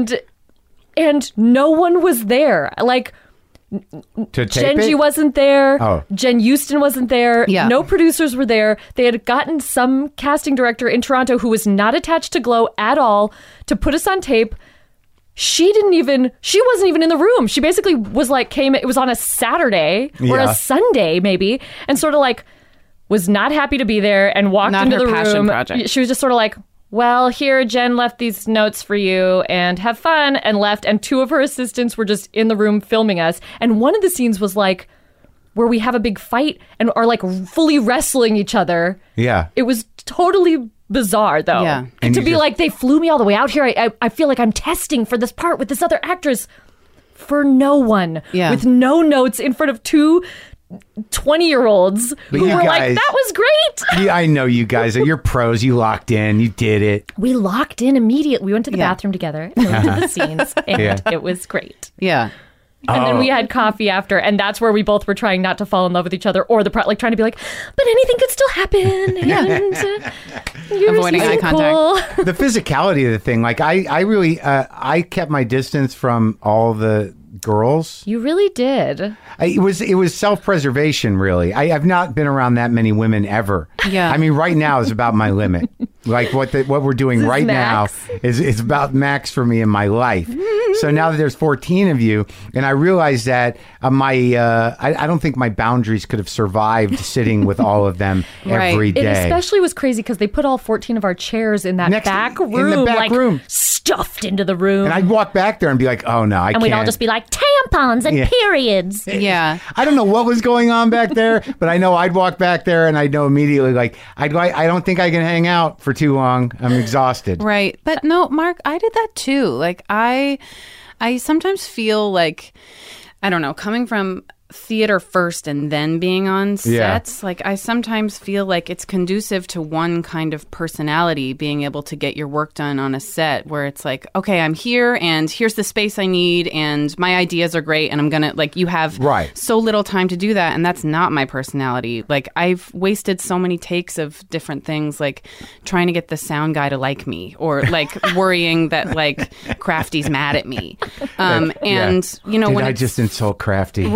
[SPEAKER 4] and no one was there. Like,
[SPEAKER 3] To tape
[SPEAKER 4] Genji
[SPEAKER 3] it?
[SPEAKER 4] wasn't there.
[SPEAKER 3] Oh.
[SPEAKER 4] Jen Houston wasn't there.
[SPEAKER 5] Yeah.
[SPEAKER 4] No producers were there. They had gotten some casting director in Toronto who was not attached to Glow at all to put us on tape. She wasn't even in the room. She basically was like, it was on a Saturday or
[SPEAKER 3] Yeah.
[SPEAKER 4] a Sunday maybe, and sort of like was not happy to be there and walked
[SPEAKER 5] Not
[SPEAKER 4] into
[SPEAKER 5] her
[SPEAKER 4] the
[SPEAKER 5] passion
[SPEAKER 4] room.
[SPEAKER 5] project.
[SPEAKER 4] She was just sort of like, well, here, Jen left these notes for you and have fun, and left. And 2 of her assistants were just in the room filming us. And one of the scenes was like where we have a big fight and are like fully wrestling each other.
[SPEAKER 3] Yeah.
[SPEAKER 4] It was totally bizarre, though.
[SPEAKER 5] Yeah.
[SPEAKER 3] And
[SPEAKER 4] To
[SPEAKER 3] you
[SPEAKER 4] be
[SPEAKER 3] just-
[SPEAKER 4] like, they flew me all the way out here. I feel like I'm testing for this part with this other actress for no one.
[SPEAKER 5] Yeah.
[SPEAKER 4] With no notes in front of 2 20-year-olds
[SPEAKER 3] But
[SPEAKER 4] who
[SPEAKER 3] you
[SPEAKER 4] were like,
[SPEAKER 3] guys-
[SPEAKER 4] that was great.
[SPEAKER 3] Yeah, I know you guys. You're pros. You locked in. You did it.
[SPEAKER 4] We locked in immediately. We went to the
[SPEAKER 5] Yeah.
[SPEAKER 4] bathroom together and went to the scenes, and
[SPEAKER 3] Yeah.
[SPEAKER 4] it was great.
[SPEAKER 5] Yeah.
[SPEAKER 4] And then we had coffee after, and that's where we both were trying not to fall in love with each other, or like trying to be like, but anything could still happen. And you're
[SPEAKER 5] Avoiding
[SPEAKER 4] so
[SPEAKER 5] eye contact.
[SPEAKER 4] cool.
[SPEAKER 3] The physicality of the thing. Like, I really, I kept my distance from all the girls.
[SPEAKER 4] You really did.
[SPEAKER 3] It was self-preservation, really. I've not been around that many women ever.
[SPEAKER 5] Yeah.
[SPEAKER 3] I mean, right now is about my limit. Like what we're doing
[SPEAKER 4] This is
[SPEAKER 3] right
[SPEAKER 4] max.
[SPEAKER 3] now is about max for me in my life. So now that there's 14 of you, and I realize that I don't think my boundaries could have survived sitting with all of them
[SPEAKER 5] Right.
[SPEAKER 3] every
[SPEAKER 4] It
[SPEAKER 3] day.
[SPEAKER 4] especially was crazy because they put all 14 of our chairs in that
[SPEAKER 3] Next-
[SPEAKER 4] back
[SPEAKER 3] in the
[SPEAKER 4] room,
[SPEAKER 3] back
[SPEAKER 4] like
[SPEAKER 3] room.
[SPEAKER 4] stuffed into the room.
[SPEAKER 3] And I'd walk back there and be like, "Oh no, I
[SPEAKER 4] and
[SPEAKER 3] can't."
[SPEAKER 4] we'd all just be like, tampons and
[SPEAKER 3] Yeah.
[SPEAKER 4] periods.
[SPEAKER 5] Yeah.
[SPEAKER 3] I don't know what was going on back there, but I know I'd walk back there and I'd know immediately, like, I don't think I can hang out for too long. I'm exhausted.
[SPEAKER 5] Right. But no, Mark, I did that too. Like I sometimes feel like, I don't know, coming from theater first and then being on sets, like I sometimes feel like it's conducive to one kind of personality being able to get your work done on a set where it's like, okay, I'm here and here's the space I need and my ideas are great and I'm gonna, like, you have
[SPEAKER 3] Right.
[SPEAKER 5] so little time to do that, and that's not my personality. Like I've wasted so many takes of different things, like trying to get the sound guy to like me, or like worrying that like Crafty's mad at me. And you know,
[SPEAKER 3] Did
[SPEAKER 5] when
[SPEAKER 3] I
[SPEAKER 5] it's,
[SPEAKER 3] just insult Crafty?
[SPEAKER 5] right, yeah,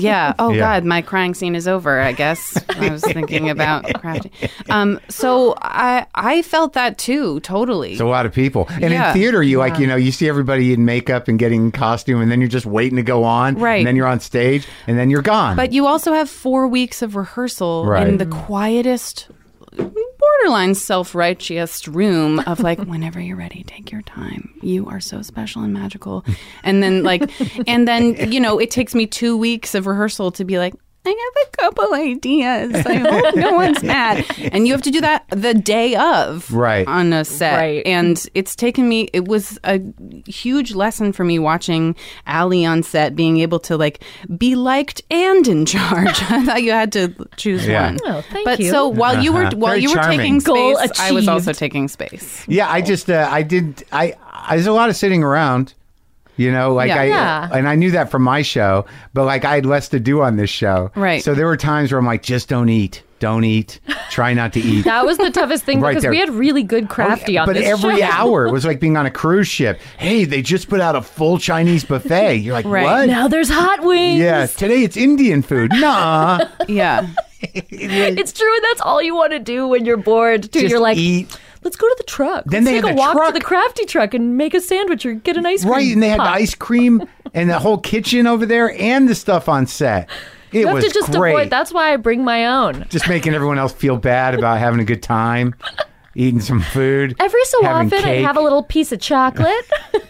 [SPEAKER 5] Yeah. Oh,
[SPEAKER 3] Yeah.
[SPEAKER 5] God, my crying scene is over, I guess. I was thinking about crafting. So I felt that too, totally.
[SPEAKER 3] It's a lot of people. And
[SPEAKER 5] Yeah.
[SPEAKER 3] in theater, you see everybody in makeup and getting costume, and then you're just waiting to go on.
[SPEAKER 5] Right.
[SPEAKER 3] And then you're on stage, and then you're gone.
[SPEAKER 5] But you also have 4 weeks of rehearsal
[SPEAKER 3] Right.
[SPEAKER 5] in the quietest, borderline self-righteous room of like, whenever you're ready, take your time. You are so special and magical. And then it takes me 2 weeks of rehearsal to be like, I have a couple ideas. I hope no one's mad. And you have to do that the day of
[SPEAKER 3] Right.
[SPEAKER 5] on a set.
[SPEAKER 4] Right.
[SPEAKER 5] And it was a huge lesson for me watching Allie on set, being able to like be liked and in charge. I thought you had to choose
[SPEAKER 3] Yeah.
[SPEAKER 5] one.
[SPEAKER 4] Oh, thank
[SPEAKER 5] but
[SPEAKER 4] you.
[SPEAKER 5] so while you were
[SPEAKER 3] Very
[SPEAKER 5] taking
[SPEAKER 3] charming.
[SPEAKER 4] Goal
[SPEAKER 5] space, I was also
[SPEAKER 4] achieved.
[SPEAKER 5] taking space.
[SPEAKER 3] yeah, I just, there's a lot of sitting around.
[SPEAKER 4] Yeah.
[SPEAKER 3] And I knew that from my show, but like I had less to do on this show.
[SPEAKER 5] Right.
[SPEAKER 3] So there were times where I'm like, just don't eat. Try not to eat.
[SPEAKER 4] That was the toughest thing
[SPEAKER 3] Right
[SPEAKER 4] because
[SPEAKER 3] there.
[SPEAKER 4] we had really good crafty on
[SPEAKER 3] But
[SPEAKER 4] this
[SPEAKER 3] every
[SPEAKER 4] show.
[SPEAKER 3] hour, it was like being on a cruise ship. Hey, they just put out a full Chinese buffet. You're like,
[SPEAKER 5] Right.
[SPEAKER 3] what?
[SPEAKER 4] Now there's hot wings.
[SPEAKER 3] Yeah, today it's Indian food. Nah.
[SPEAKER 5] Yeah.
[SPEAKER 4] It's true, and that's all you want to do when you're bored. Too.
[SPEAKER 3] Just
[SPEAKER 4] You're like,
[SPEAKER 3] eat.
[SPEAKER 4] let's go to the truck.
[SPEAKER 3] Then
[SPEAKER 4] let's
[SPEAKER 3] they
[SPEAKER 4] take
[SPEAKER 3] had
[SPEAKER 4] a
[SPEAKER 3] the
[SPEAKER 4] walk
[SPEAKER 3] truck.
[SPEAKER 4] to the crafty truck and make a sandwich or get an ice cream.
[SPEAKER 3] Right, and they had the
[SPEAKER 4] pop.
[SPEAKER 3] ice cream and the whole kitchen over there and the stuff on set. It
[SPEAKER 4] You have
[SPEAKER 3] was
[SPEAKER 4] to just
[SPEAKER 3] great.
[SPEAKER 4] avoid. That's why I bring my own.
[SPEAKER 3] Just making everyone else feel bad about having a good time, eating some food.
[SPEAKER 4] Every so
[SPEAKER 3] having
[SPEAKER 4] often, I
[SPEAKER 3] cake.
[SPEAKER 4] have a little piece of chocolate,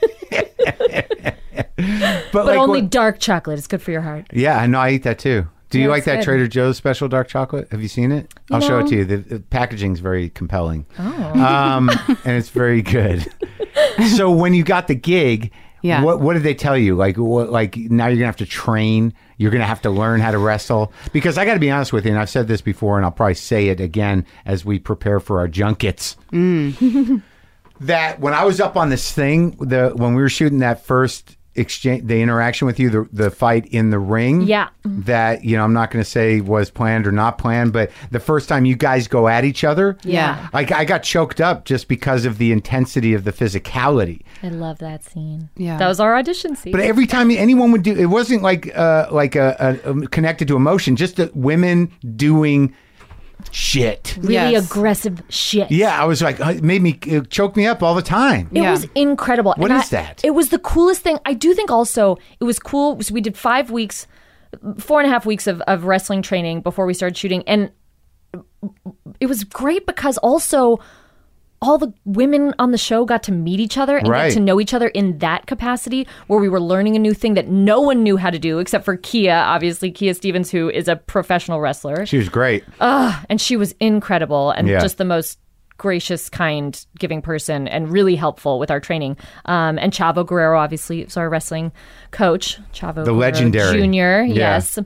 [SPEAKER 4] but
[SPEAKER 3] like,
[SPEAKER 4] only
[SPEAKER 3] what-
[SPEAKER 4] dark chocolate. It's good for your heart.
[SPEAKER 3] Yeah, I know. I eat that too. Do you
[SPEAKER 4] Yeah,
[SPEAKER 3] like
[SPEAKER 4] it's
[SPEAKER 3] that
[SPEAKER 4] good.
[SPEAKER 3] Trader Joe's special dark chocolate? Have you seen it? I'll show it
[SPEAKER 4] No.
[SPEAKER 3] to you. The packaging's very compelling. And it's very good. So when you got the gig,
[SPEAKER 5] Yeah.
[SPEAKER 3] what did they tell you? Like now you're gonna have to train. You're gonna have to learn how to wrestle. Because I got to be honest with you, and I've said this before, and I'll probably say it again as we prepare for our junkets. That when I was up on this thing, when we were shooting that first exchange, the interaction with you, the fight in the ring,
[SPEAKER 4] Yeah.
[SPEAKER 3] that I'm not going to say was planned or not planned, but the first time you guys go at each other,
[SPEAKER 5] Yeah.
[SPEAKER 3] like I got choked up just because of the intensity of the physicality.
[SPEAKER 4] I love that scene.
[SPEAKER 5] Yeah.
[SPEAKER 4] That was our audition scene.
[SPEAKER 3] But every time anyone would do, it wasn't like a connected to emotion, just the women doing shit.
[SPEAKER 4] really
[SPEAKER 5] Yes.
[SPEAKER 4] aggressive shit.
[SPEAKER 3] Yeah, I was like, it choked me up all the time.
[SPEAKER 4] It
[SPEAKER 5] Yeah.
[SPEAKER 4] was incredible.
[SPEAKER 3] What
[SPEAKER 4] And
[SPEAKER 3] is that?
[SPEAKER 4] It was the coolest thing. I do think also it was cool. So we did 5 weeks, 4.5 weeks of wrestling training before we started shooting. And it was great because also all the women on the show got to meet each other and
[SPEAKER 3] Right.
[SPEAKER 4] get to know each other in that capacity where we were learning a new thing that no one knew how to do except for Kia, obviously, Kia Stevens, who is a professional wrestler.
[SPEAKER 3] She was great.
[SPEAKER 4] And she was incredible and
[SPEAKER 3] Yeah.
[SPEAKER 4] just the most gracious, kind, giving person and really helpful with our training. And Chavo Guerrero, obviously, was our wrestling coach. Chavo
[SPEAKER 3] The
[SPEAKER 4] Guerrero
[SPEAKER 3] legendary.
[SPEAKER 4] Jr.,
[SPEAKER 3] Yeah.
[SPEAKER 4] yes.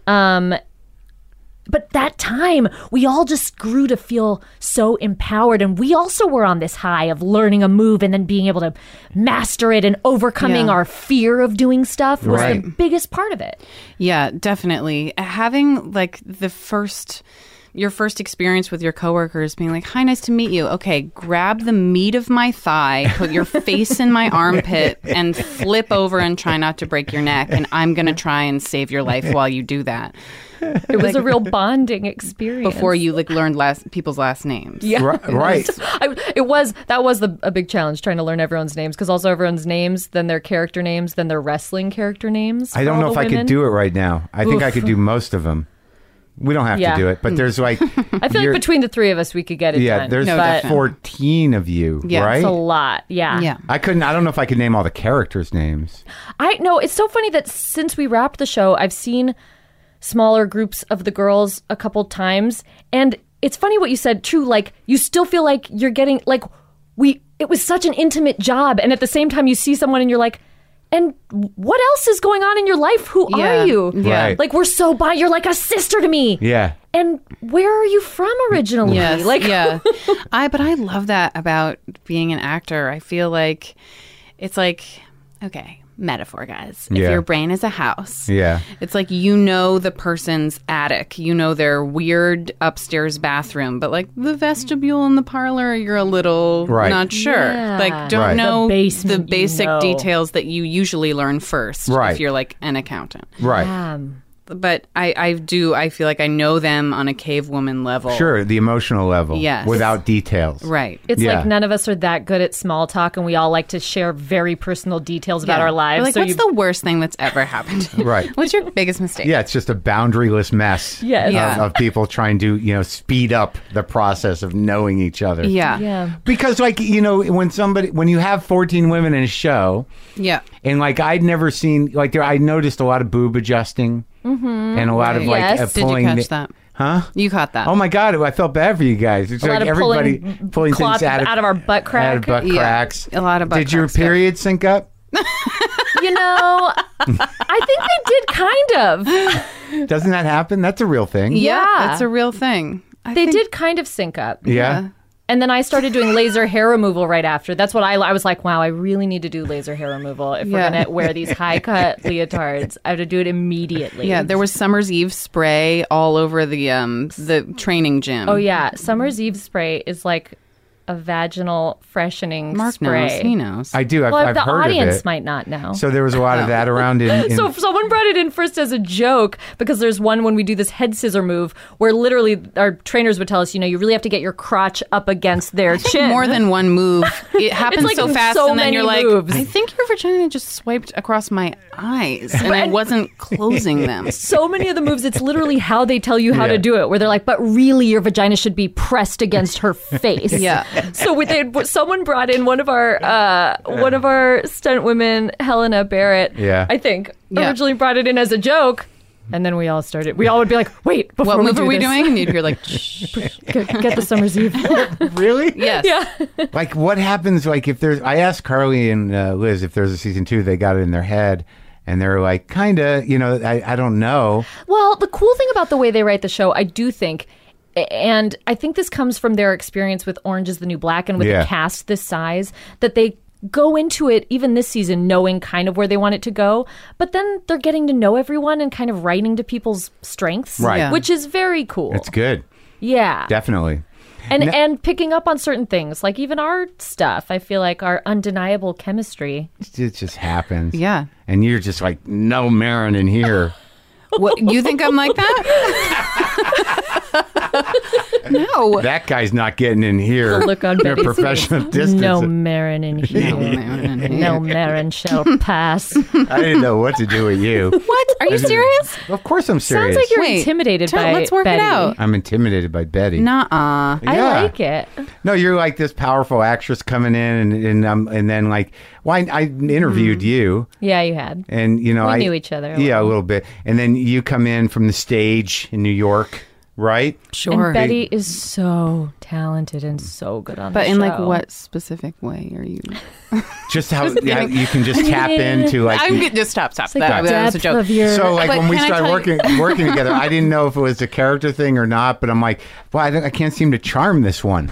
[SPEAKER 4] But that time, we all just grew to feel so empowered. And we also were on this high of learning a move and then being able to master it and overcoming
[SPEAKER 5] Yeah.
[SPEAKER 4] our fear of doing stuff was
[SPEAKER 3] Right.
[SPEAKER 4] the biggest part of it.
[SPEAKER 5] Yeah, definitely. Having like your first experience with your coworkers being like, "Hi, nice to meet you. Okay, grab the meat of my thigh, put your face in my armpit, and flip over and try not to break your neck. And I'm going to try and save your life while you do that."
[SPEAKER 4] It was a real bonding experience.
[SPEAKER 5] Before you learned people's last names.
[SPEAKER 4] Yeah.
[SPEAKER 3] Right.
[SPEAKER 4] That was a big challenge trying to learn everyone's names because also everyone's names, then their character names, then their wrestling character names.
[SPEAKER 3] I don't know if I could do it right now. I think I could do most of them. We don't have
[SPEAKER 4] Yeah.
[SPEAKER 3] to do it, but there's like
[SPEAKER 4] I feel like between the three of us, we could get it
[SPEAKER 3] yeah,
[SPEAKER 4] done.
[SPEAKER 3] there's
[SPEAKER 5] No,
[SPEAKER 3] like
[SPEAKER 5] definitely.
[SPEAKER 3] 14 of you,
[SPEAKER 5] Yeah,
[SPEAKER 3] right?
[SPEAKER 4] It's a lot. Yeah.
[SPEAKER 5] Yeah.
[SPEAKER 3] I don't know if I could name all the characters' names.
[SPEAKER 4] I know. It's so funny that since we wrapped the show, I've seen smaller groups of the girls a couple times. And it's funny what you said, true. Like, you still feel like you're getting, like, it was such an intimate job. And at the same time, you see someone and you're like, and what else is going on in your life? Who
[SPEAKER 5] Yeah.
[SPEAKER 4] are you?
[SPEAKER 5] Yeah.
[SPEAKER 3] Right.
[SPEAKER 4] Like, we're so you're like a sister to me.
[SPEAKER 3] Yeah.
[SPEAKER 4] And where are you from originally?
[SPEAKER 5] Yes,
[SPEAKER 4] Like,
[SPEAKER 5] yeah. But I love that about being an actor. I feel like it's like, okay, metaphor, guys. If
[SPEAKER 3] Yeah.
[SPEAKER 5] your brain is a house,
[SPEAKER 3] Yeah.
[SPEAKER 5] it's like you know the person's attic, you know their weird upstairs bathroom, but like the vestibule and the parlor, you're a little
[SPEAKER 3] Right.
[SPEAKER 5] not sure.
[SPEAKER 4] Yeah.
[SPEAKER 5] Like, don't
[SPEAKER 3] Right.
[SPEAKER 5] know
[SPEAKER 4] The basement,
[SPEAKER 5] the basic
[SPEAKER 4] you know.
[SPEAKER 5] details that you usually learn first
[SPEAKER 3] Right.
[SPEAKER 5] if you're like an accountant.
[SPEAKER 3] Right.
[SPEAKER 5] but I feel like I know them on a cave woman level.
[SPEAKER 3] Sure, the emotional level.
[SPEAKER 5] Yes.
[SPEAKER 3] Without details.
[SPEAKER 5] Right.
[SPEAKER 4] It's
[SPEAKER 3] Yeah.
[SPEAKER 4] like none of us are that good at small talk, and we all like to share very personal details about
[SPEAKER 5] Yeah.
[SPEAKER 4] our lives.
[SPEAKER 5] We're like,
[SPEAKER 4] so
[SPEAKER 5] what's the worst thing that's ever happened?
[SPEAKER 3] Right.
[SPEAKER 5] What's your biggest mistake?
[SPEAKER 3] Yeah, it's just a boundaryless mess
[SPEAKER 4] Yes.
[SPEAKER 5] Yeah.
[SPEAKER 3] of people trying to, speed up the process of knowing each other.
[SPEAKER 5] Yeah.
[SPEAKER 4] Yeah.
[SPEAKER 3] Because, when you have 14 women in a show,
[SPEAKER 5] Yeah.
[SPEAKER 3] and I'd never seen, I noticed a lot of boob adjusting and a lot of
[SPEAKER 4] Yes.
[SPEAKER 5] Did you
[SPEAKER 3] pulling.
[SPEAKER 5] catch that?
[SPEAKER 3] Huh?
[SPEAKER 5] You caught that.
[SPEAKER 3] Oh my God, I felt bad for you guys. It's
[SPEAKER 4] A lot
[SPEAKER 3] like
[SPEAKER 4] of
[SPEAKER 3] everybody pulling
[SPEAKER 4] cloth
[SPEAKER 3] things
[SPEAKER 4] out of our butt crack.
[SPEAKER 3] Out of butt
[SPEAKER 5] Yeah.
[SPEAKER 3] cracks.
[SPEAKER 5] A lot of butt
[SPEAKER 3] Did your
[SPEAKER 5] crack stuff.
[SPEAKER 3] period sync up?
[SPEAKER 4] I think they did kind of.
[SPEAKER 3] Doesn't that happen? That's a real thing.
[SPEAKER 5] Yeah,
[SPEAKER 4] Yeah.
[SPEAKER 5] that's a real thing.
[SPEAKER 4] They did kind of sync up.
[SPEAKER 3] Yeah.
[SPEAKER 4] And then I started doing laser hair removal right after. That's what I was like, wow, I really need to do laser hair removal. If we're
[SPEAKER 5] Yeah.
[SPEAKER 4] going to wear these high-cut leotards, I have to do it immediately.
[SPEAKER 5] Yeah, there was Summer's Eve spray all over the training gym.
[SPEAKER 4] Oh, yeah. Summer's Eve spray is like a vaginal freshening
[SPEAKER 5] Mark
[SPEAKER 4] spray.
[SPEAKER 5] knows. He knows.
[SPEAKER 3] I do. I've
[SPEAKER 4] Well, the
[SPEAKER 3] heard of
[SPEAKER 4] audience
[SPEAKER 3] it.
[SPEAKER 4] might not know.
[SPEAKER 3] So there was a lot of that around in
[SPEAKER 4] So someone brought it in first as a joke because there's one when we do this head scissor move where literally our trainers would tell us, you really have to get your crotch up against their chin.
[SPEAKER 5] More than one move. It happens
[SPEAKER 4] like
[SPEAKER 5] so fast,
[SPEAKER 4] so
[SPEAKER 5] and then
[SPEAKER 4] many
[SPEAKER 5] you're like,
[SPEAKER 4] moves.
[SPEAKER 5] I think your vagina just swiped across my eyes, and I wasn't closing them.
[SPEAKER 4] So many of the moves, it's literally how they tell you how
[SPEAKER 3] Yeah.
[SPEAKER 4] to do it, where they're like, but really your vagina should be pressed against her face.
[SPEAKER 5] Yeah.
[SPEAKER 4] So someone brought in one of our stunt women, Helena Barrett,
[SPEAKER 3] Yeah.
[SPEAKER 4] I think,
[SPEAKER 5] Yeah.
[SPEAKER 4] originally brought it in as a joke. And then we all would be like, wait, before
[SPEAKER 5] What
[SPEAKER 4] we
[SPEAKER 5] move
[SPEAKER 4] do
[SPEAKER 5] are we
[SPEAKER 4] this,
[SPEAKER 5] doing? And you'd hear like, shh.
[SPEAKER 4] Get the Summer's Eve.
[SPEAKER 3] really?
[SPEAKER 5] Yes.
[SPEAKER 4] Yeah.
[SPEAKER 3] What happens if there's? I asked Carly and Liz if there's a season 2. They got it in their head, and they're like, kind of. I don't know.
[SPEAKER 4] Well, the cool thing about the way they write the show, I do think, and I think this comes from their experience with Orange is the New Black and with
[SPEAKER 3] Yeah.
[SPEAKER 4] a cast this size, that they go into it, even this season, knowing kind of where they want it to go, but then they're getting to know everyone and kind of writing to people's strengths,
[SPEAKER 3] Right.
[SPEAKER 5] Yeah.
[SPEAKER 4] which is very cool.
[SPEAKER 3] It's good.
[SPEAKER 4] Yeah.
[SPEAKER 3] Definitely.
[SPEAKER 4] And picking up on certain things, like even our stuff, I feel like our undeniable chemistry.
[SPEAKER 3] It just happens.
[SPEAKER 5] Yeah.
[SPEAKER 3] And you're just like, no Marin in here.
[SPEAKER 5] What, you think I'm like that? No.
[SPEAKER 3] That guy's not getting in here.
[SPEAKER 4] The look on
[SPEAKER 3] They're
[SPEAKER 4] Betty's
[SPEAKER 3] professional
[SPEAKER 4] face.
[SPEAKER 3] distance.
[SPEAKER 4] No Marin in here. No Marin shall pass.
[SPEAKER 3] I didn't know what to do with you.
[SPEAKER 5] What? Are you serious?
[SPEAKER 3] Of course I'm serious.
[SPEAKER 4] Sounds like you're
[SPEAKER 5] Wait,
[SPEAKER 4] intimidated by
[SPEAKER 5] let's work
[SPEAKER 4] Betty.
[SPEAKER 5] it out.
[SPEAKER 3] I'm intimidated by Betty.
[SPEAKER 5] Nuh-uh.
[SPEAKER 4] I
[SPEAKER 3] Yeah.
[SPEAKER 4] like it.
[SPEAKER 3] No, you're like this powerful actress coming in, and then I interviewed you,
[SPEAKER 4] Yeah, you had.
[SPEAKER 3] and
[SPEAKER 4] We knew each other a
[SPEAKER 3] Yeah, a
[SPEAKER 4] little.
[SPEAKER 3] little bit, and then you come in from the stage in New York, right?
[SPEAKER 5] Sure.
[SPEAKER 4] And Betty is so talented and so good on
[SPEAKER 5] But
[SPEAKER 4] the
[SPEAKER 5] in
[SPEAKER 4] show.
[SPEAKER 5] like what specific way are you?
[SPEAKER 3] Just how you can just tap into
[SPEAKER 5] Just stop.
[SPEAKER 4] It's like
[SPEAKER 5] That
[SPEAKER 4] the
[SPEAKER 5] was a
[SPEAKER 4] depth
[SPEAKER 5] joke.
[SPEAKER 4] of your...
[SPEAKER 3] So
[SPEAKER 5] But
[SPEAKER 3] when we
[SPEAKER 5] can I
[SPEAKER 3] started
[SPEAKER 5] tell
[SPEAKER 3] working together, I didn't know if it was a character thing or not, but I'm like, well, I can't seem to charm this one.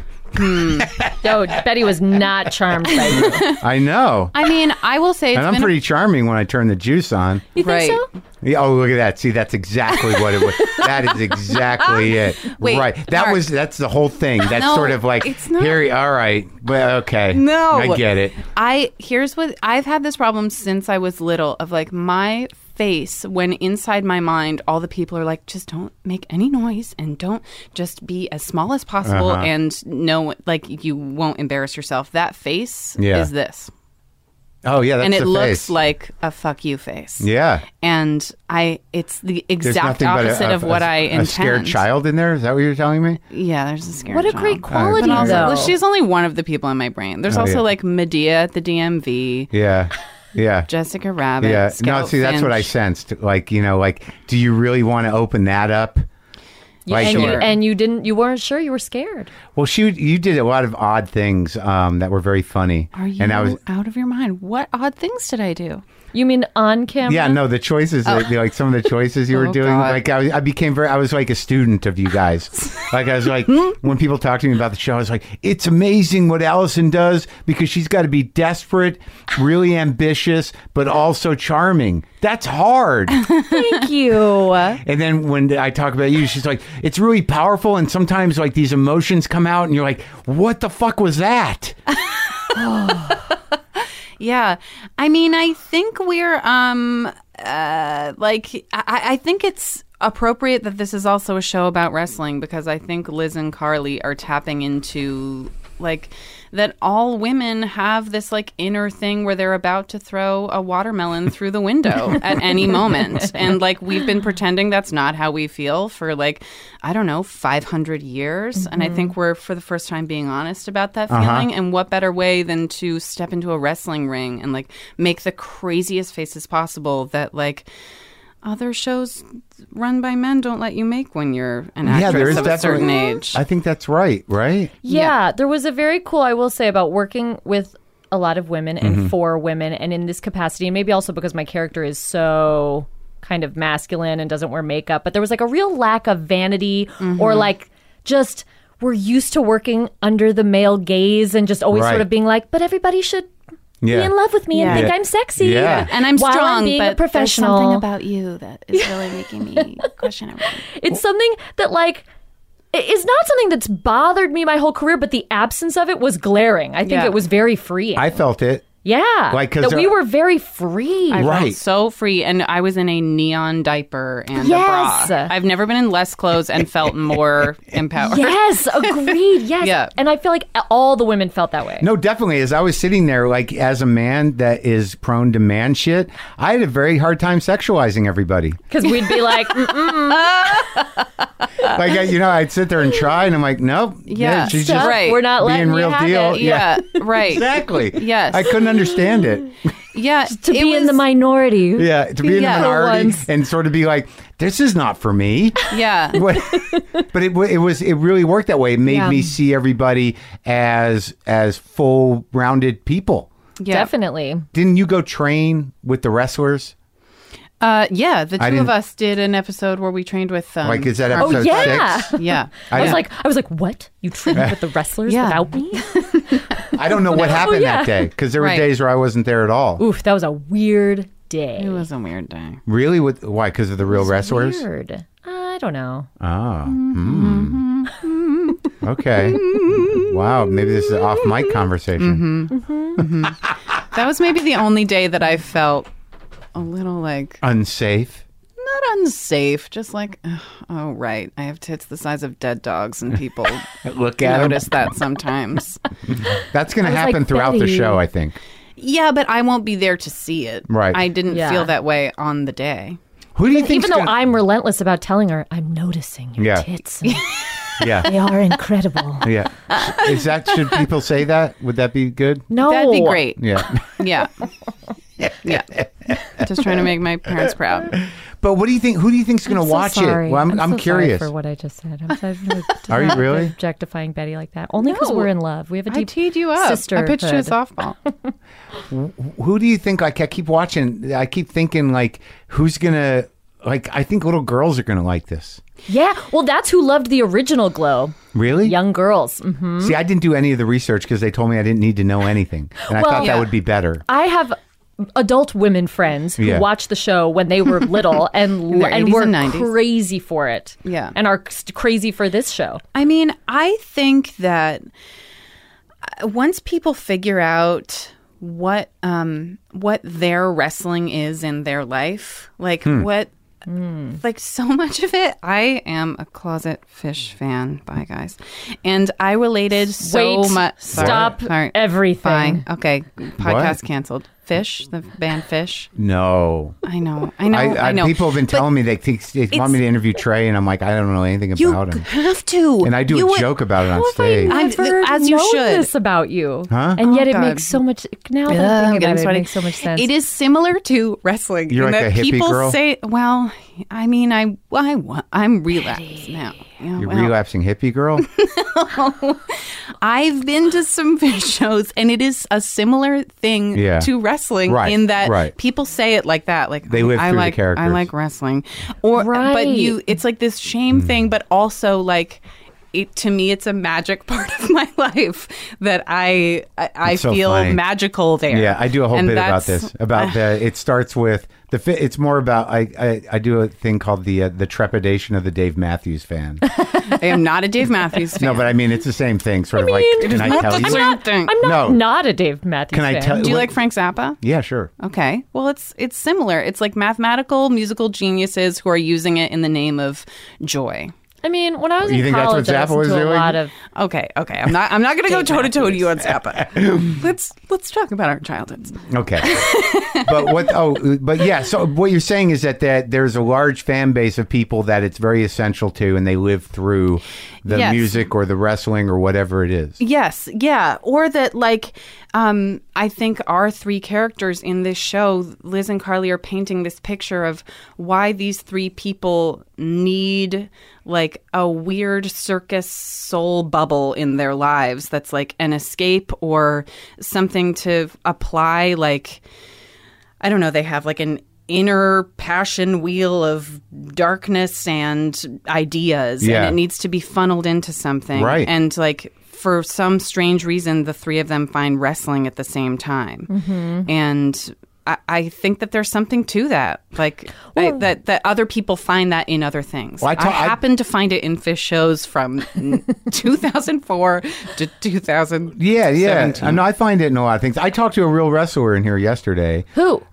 [SPEAKER 4] No, Betty was not charmed by you.
[SPEAKER 3] I know.
[SPEAKER 5] I mean, I will say it's
[SPEAKER 3] And I'm
[SPEAKER 5] been
[SPEAKER 3] pretty charming when I turn the juice on.
[SPEAKER 4] You think
[SPEAKER 5] Right.
[SPEAKER 4] so?
[SPEAKER 3] Yeah, oh, look at that. See, that's exactly what it was. That is exactly it.
[SPEAKER 5] Wait,
[SPEAKER 3] right.
[SPEAKER 5] Mark.
[SPEAKER 3] That's the whole thing. That's
[SPEAKER 5] No,
[SPEAKER 3] sort of like,
[SPEAKER 5] it's not.
[SPEAKER 3] here, all right. Well, okay.
[SPEAKER 5] No.
[SPEAKER 3] I get it.
[SPEAKER 5] Here's what I've had this problem since I was little of like my face when inside my mind all the people are like, just don't make any noise and don't, just be as small as possible
[SPEAKER 3] Uh-huh.
[SPEAKER 5] and no, like you won't embarrass yourself. That face
[SPEAKER 3] Yeah.
[SPEAKER 5] is this.
[SPEAKER 3] Oh, yeah, that's
[SPEAKER 5] And it
[SPEAKER 3] the
[SPEAKER 5] looks
[SPEAKER 3] face.
[SPEAKER 5] like a fuck you face.
[SPEAKER 3] Yeah.
[SPEAKER 5] And it's the
[SPEAKER 3] There's
[SPEAKER 5] exact
[SPEAKER 3] nothing but
[SPEAKER 5] opposite of what I intend.
[SPEAKER 3] a scared child in there? Is that what you're telling me?
[SPEAKER 5] Yeah, there's a scared
[SPEAKER 4] What a
[SPEAKER 5] child.
[SPEAKER 4] great quality,
[SPEAKER 5] But also,
[SPEAKER 4] though.
[SPEAKER 5] well, she's only one of the people in my brain. There's also
[SPEAKER 3] yeah.
[SPEAKER 5] like Medea at the DMV,
[SPEAKER 3] Yeah. Yeah.
[SPEAKER 5] Jessica Rabbit.
[SPEAKER 3] Yeah.
[SPEAKER 5] Scout
[SPEAKER 3] No, see, that's what I
[SPEAKER 5] Finch.
[SPEAKER 3] sensed. Like, do you really want to open that up? Like,
[SPEAKER 4] And you weren't sure, you were scared.
[SPEAKER 3] well, you did a lot of odd things that were very funny.
[SPEAKER 5] Are you
[SPEAKER 3] and I was,
[SPEAKER 5] out of your mind? What odd things did I do?
[SPEAKER 4] You mean on camera?
[SPEAKER 3] yeah, no, the choices, like some of the choices you were
[SPEAKER 5] Oh,
[SPEAKER 3] doing,
[SPEAKER 5] God.
[SPEAKER 3] like I was like a student of you guys. Like I was like, when people talk to me about the show, I was like, it's amazing what Allison does because she's got to be desperate, really ambitious, but also charming. That's hard.
[SPEAKER 4] Thank you.
[SPEAKER 3] And then when I talk about you, she's like, it's really powerful. And sometimes like these emotions come out and you're like, what the fuck was that?
[SPEAKER 5] Yeah. I mean, I think we're I think it's appropriate that this is also a show about wrestling because I think Liz and Carly are tapping into like that all women have this like inner thing where they're about to throw a watermelon through the window at any moment. And like we've been pretending that's not how we feel for like, I don't know, 500 years. And I think we're for the first time being honest about that feeling. And what better way than to step into a wrestling ring and like make the craziest faces possible that like other shows run by men don't let you make when you're an actress of a certain age.
[SPEAKER 3] I think that's right?
[SPEAKER 4] Yeah, there was a very cool, I will say, about working with a lot of women and for women and in this capacity, and maybe also because my character is so kind of masculine and doesn't wear makeup, but there was like a real lack of vanity or like just we're used to working under the male gaze and just always sort of being like, but everybody should be in love with me and think I'm sexy.
[SPEAKER 3] Yeah.
[SPEAKER 5] And I'm
[SPEAKER 4] while
[SPEAKER 5] strong,
[SPEAKER 4] I'm being
[SPEAKER 5] but
[SPEAKER 4] a professional.
[SPEAKER 5] there's something about you that is really making me question everything.
[SPEAKER 4] It's something that like is not something that's bothered me my whole career, but the absence of it was glaring. I think it was very freeing.
[SPEAKER 3] I felt it.
[SPEAKER 4] Yeah.
[SPEAKER 3] Like,
[SPEAKER 4] that we were very free.
[SPEAKER 5] I felt so free. And I was in a neon diaper and a bra. I've never been in less clothes and felt more empowered.
[SPEAKER 4] Yes, agreed. Yes.
[SPEAKER 5] Yeah.
[SPEAKER 4] And I feel like all the women felt that way.
[SPEAKER 3] No, definitely. As I was sitting there, like, as a man that is prone to man shit, I had a very hard time sexualizing everybody.
[SPEAKER 4] Because we'd be like,
[SPEAKER 3] like, I'd sit there and try, and I'm like, nope.
[SPEAKER 5] Yeah,
[SPEAKER 3] she's
[SPEAKER 5] just
[SPEAKER 3] just
[SPEAKER 4] we're not letting
[SPEAKER 3] being
[SPEAKER 4] you
[SPEAKER 3] real
[SPEAKER 4] have
[SPEAKER 3] deal.
[SPEAKER 4] it.
[SPEAKER 5] Yeah, right.
[SPEAKER 3] Exactly.
[SPEAKER 5] Yes.
[SPEAKER 3] I couldn't understand it.
[SPEAKER 5] Yeah.
[SPEAKER 4] to be in the minority.
[SPEAKER 3] Yeah, to be in the
[SPEAKER 5] Yeah.
[SPEAKER 3] minority
[SPEAKER 4] once.
[SPEAKER 3] and sort of be like, this is not for me.
[SPEAKER 5] Yeah.
[SPEAKER 3] But it really worked that way. It made me see everybody as full rounded people.
[SPEAKER 5] Yeah.
[SPEAKER 4] Definitely.
[SPEAKER 3] Didn't you go train with the wrestlers?
[SPEAKER 5] Yeah, the two
[SPEAKER 3] didn't-
[SPEAKER 5] of us did an episode where we trained with
[SPEAKER 3] Like, is that
[SPEAKER 5] our-
[SPEAKER 3] episode
[SPEAKER 4] yeah.
[SPEAKER 3] 6?
[SPEAKER 5] Yeah.
[SPEAKER 4] I was like, what? You trained with the wrestlers
[SPEAKER 5] Yeah.
[SPEAKER 4] without me?
[SPEAKER 3] I don't know what happened that day because there were
[SPEAKER 5] Right.
[SPEAKER 3] days where I wasn't there at all.
[SPEAKER 4] Oof, that was a weird day.
[SPEAKER 5] It was a weird day.
[SPEAKER 3] Really? Why? Because of the real wrestlers?
[SPEAKER 4] Weird. I don't know.
[SPEAKER 3] Ah. Okay. Wow. Maybe this is an off mic conversation.
[SPEAKER 5] That was maybe the only day that I felt a little like
[SPEAKER 3] Unsafe.
[SPEAKER 5] not unsafe, just like, oh right, I have tits the size of dead dogs, and people
[SPEAKER 3] Look at 'em.
[SPEAKER 5] notice that sometimes.
[SPEAKER 3] That's going to
[SPEAKER 4] was
[SPEAKER 3] happen
[SPEAKER 4] like,
[SPEAKER 3] throughout the
[SPEAKER 4] Betty.
[SPEAKER 3] show, I think.
[SPEAKER 5] Yeah, but I won't be there to see it.
[SPEAKER 3] Right.
[SPEAKER 5] I didn't
[SPEAKER 4] Yeah.
[SPEAKER 5] feel that way on the day.
[SPEAKER 3] Who do you think?
[SPEAKER 4] Even though I'm relentless about telling her, I'm noticing your
[SPEAKER 3] Yeah.
[SPEAKER 4] tits. And
[SPEAKER 3] Yeah.
[SPEAKER 4] they are incredible.
[SPEAKER 3] Yeah. Should people say that? Would that be good?
[SPEAKER 4] No.
[SPEAKER 5] That'd be great.
[SPEAKER 3] Yeah.
[SPEAKER 5] Yeah. Yeah. Just trying to make my parents proud.
[SPEAKER 3] But what do you think? Who do you think's going to watch it? Well, I'm
[SPEAKER 4] so
[SPEAKER 3] curious.
[SPEAKER 4] sorry for what I just said. I'm sorry for
[SPEAKER 3] Are you really?
[SPEAKER 4] objectifying Betty like that? Only because
[SPEAKER 5] No.
[SPEAKER 4] we're in love. We have a
[SPEAKER 5] I
[SPEAKER 4] deep
[SPEAKER 5] teed you up. I pitched you a
[SPEAKER 4] sisterhood.
[SPEAKER 5] softball.
[SPEAKER 3] Who do you think? Like, I keep watching. I keep thinking, like, who's going to? Like, I think little girls are going to like this.
[SPEAKER 4] Yeah. Well, that's who loved the original Glow.
[SPEAKER 3] Really?
[SPEAKER 4] Young girls. Hmm.
[SPEAKER 3] See, I didn't do any of the research because they told me I didn't need to know anything, and I
[SPEAKER 4] Well,
[SPEAKER 3] thought
[SPEAKER 5] yeah.
[SPEAKER 3] that would be better.
[SPEAKER 4] I have adult women friends who
[SPEAKER 3] Yeah.
[SPEAKER 4] watched the show when they were little and
[SPEAKER 5] their 80s
[SPEAKER 4] were
[SPEAKER 5] and 90s.
[SPEAKER 4] crazy for it.
[SPEAKER 5] Yeah.
[SPEAKER 4] And are crazy for this show.
[SPEAKER 5] I mean, I think that once people figure out what their wrestling is in their life, like like so much of it, I am a closet fish fan. Bye, guys. And I related so
[SPEAKER 4] Wait,
[SPEAKER 5] much.
[SPEAKER 4] stop
[SPEAKER 5] Sorry.
[SPEAKER 4] everything.
[SPEAKER 5] Fine. Okay. Podcast canceled. Fish, the band Fish.
[SPEAKER 3] No.
[SPEAKER 5] I know. I know.
[SPEAKER 3] People have been telling me they want me to interview Trey, and I'm like, I don't know anything
[SPEAKER 5] You
[SPEAKER 3] about him.
[SPEAKER 5] have to.
[SPEAKER 3] And I do
[SPEAKER 5] You
[SPEAKER 3] a joke about it on stage.
[SPEAKER 4] I've never
[SPEAKER 5] as you
[SPEAKER 4] known
[SPEAKER 5] should.
[SPEAKER 4] this about you.
[SPEAKER 3] Huh?
[SPEAKER 4] And yet
[SPEAKER 5] Oh,
[SPEAKER 4] it
[SPEAKER 5] God.
[SPEAKER 4] makes so much now that
[SPEAKER 5] Ugh,
[SPEAKER 4] I'm
[SPEAKER 5] I'm
[SPEAKER 4] thinking
[SPEAKER 5] getting
[SPEAKER 4] about it,
[SPEAKER 5] sweaty.
[SPEAKER 4] it makes so much sense.
[SPEAKER 5] It is similar to wrestling.
[SPEAKER 3] You're
[SPEAKER 5] in
[SPEAKER 3] like
[SPEAKER 5] that
[SPEAKER 3] a hippie
[SPEAKER 5] people
[SPEAKER 3] girl?
[SPEAKER 5] say, well, I mean, I'm relapsed now. Yeah,
[SPEAKER 3] You're
[SPEAKER 5] well,
[SPEAKER 3] relapsing hippie girl?
[SPEAKER 5] I've been to some Fish shows, and it is a similar thing
[SPEAKER 3] Yeah.
[SPEAKER 5] to wrestling
[SPEAKER 3] Right,
[SPEAKER 5] in that
[SPEAKER 3] right.
[SPEAKER 5] people say it like that, like
[SPEAKER 3] They live
[SPEAKER 5] I
[SPEAKER 3] through the
[SPEAKER 5] like,
[SPEAKER 3] characters.
[SPEAKER 5] I like wrestling, or but
[SPEAKER 4] Right.
[SPEAKER 5] it's like this shame thing, but also like to me, it's a magic part of my life that I
[SPEAKER 3] so
[SPEAKER 5] feel
[SPEAKER 3] funny.
[SPEAKER 5] magical there.
[SPEAKER 3] Yeah, I do a whole
[SPEAKER 5] And
[SPEAKER 3] bit about
[SPEAKER 5] that's-
[SPEAKER 3] this. About it starts with it's more about I do a thing called the trepidation of the Dave Matthews fan.
[SPEAKER 5] I am not a Dave Matthews fan.
[SPEAKER 3] No, but I mean it's the same thing. Sort of
[SPEAKER 4] mean,
[SPEAKER 3] like,
[SPEAKER 4] it
[SPEAKER 3] can
[SPEAKER 5] is
[SPEAKER 3] I
[SPEAKER 5] not
[SPEAKER 3] tell
[SPEAKER 5] the
[SPEAKER 3] you?
[SPEAKER 5] same thing.
[SPEAKER 4] I'm
[SPEAKER 3] No.
[SPEAKER 4] not a Dave Matthews
[SPEAKER 3] Can I
[SPEAKER 4] fan.
[SPEAKER 3] tell-
[SPEAKER 5] Do you
[SPEAKER 3] what-
[SPEAKER 5] like Frank Zappa?
[SPEAKER 3] Yeah, sure.
[SPEAKER 5] Okay. Well, it's similar. It's like mathematical musical geniuses who are using it in the name of joy.
[SPEAKER 4] I mean, when I was
[SPEAKER 3] You
[SPEAKER 4] in
[SPEAKER 3] think that's
[SPEAKER 4] college,
[SPEAKER 3] what
[SPEAKER 4] I
[SPEAKER 3] Zappa
[SPEAKER 4] listened
[SPEAKER 3] was
[SPEAKER 4] to a
[SPEAKER 3] doing?
[SPEAKER 4] lot of.
[SPEAKER 5] Okay. I'm not going to go
[SPEAKER 4] Dave
[SPEAKER 5] toe to toe with
[SPEAKER 4] Matthews.
[SPEAKER 5] you on Zappa. Let's talk about our childhoods.
[SPEAKER 3] Okay. But yeah, so what you're saying is that there's a large fan base of people that it's very essential to, and they live through the
[SPEAKER 5] Yes.
[SPEAKER 3] music or the wrestling or whatever it is.
[SPEAKER 5] Yes, yeah. Or that, like, I think our three characters in this show, Liz and Carly, are painting this picture of why these three people need, like, a weird circus soul bubble in their lives that's like an escape or something to apply, like, I don't know, they have like an inner passion wheel of darkness and ideas,
[SPEAKER 3] Yeah.
[SPEAKER 5] and it needs to be funneled into something.
[SPEAKER 3] Right.
[SPEAKER 5] And like for some strange reason, the three of them find wrestling at the same time.
[SPEAKER 4] Mm-hmm.
[SPEAKER 5] And I think that there's something to that, like that other people find that in other things.
[SPEAKER 3] Well,
[SPEAKER 5] I happen to find it in fish shows from 2004 to 2000.
[SPEAKER 3] Yeah. No, I find it in a lot of things. I talked to a real wrestler in here yesterday.
[SPEAKER 4] Who?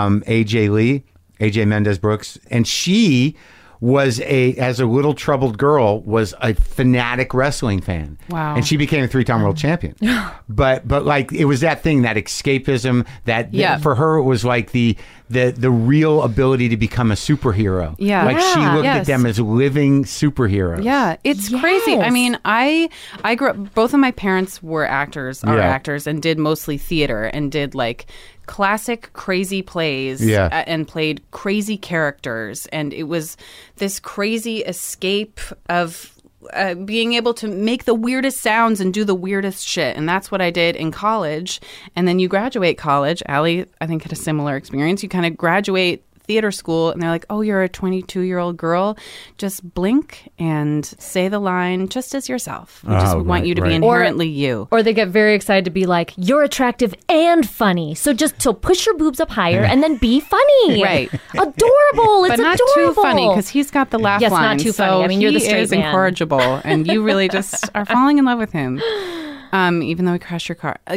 [SPEAKER 3] AJ Mendez Brooks, and she was as a little troubled girl, was a fanatic wrestling fan.
[SPEAKER 5] Wow.
[SPEAKER 3] And she became a 3-time world champion. but like it was that thing, that escapism, that for her it was like the real ability to become a superhero.
[SPEAKER 5] Yeah.
[SPEAKER 3] Like she
[SPEAKER 5] Yeah.
[SPEAKER 3] looked at
[SPEAKER 5] Yes.
[SPEAKER 3] them as living superheroes.
[SPEAKER 5] Yeah, it's crazy. I mean, I grew up, both of my parents were actors, actors, and did mostly theater and did like classic crazy plays and played crazy characters. And it was this crazy escape of being able to make the weirdest sounds and do the weirdest shit. And that's what I did in college. And then you graduate college. Allie, I think, had a similar experience. You kind of graduate theater school and they're like, oh, you're a 22-year-old girl. Just blink and say the line just as yourself. We just want you to be inherently you.
[SPEAKER 4] Or they get very excited to be like, you're attractive and funny. So push your boobs up higher and then be funny.
[SPEAKER 5] Right.
[SPEAKER 4] Adorable. It's
[SPEAKER 5] But not
[SPEAKER 4] adorable.
[SPEAKER 5] too funny because he's got the laugh
[SPEAKER 4] Yes,
[SPEAKER 5] line.
[SPEAKER 4] not too
[SPEAKER 5] so
[SPEAKER 4] funny. I mean, you're the
[SPEAKER 5] he
[SPEAKER 4] straight
[SPEAKER 5] is
[SPEAKER 4] man.
[SPEAKER 5] incorrigible and you really just are falling in love with him. Even though he crashed your car.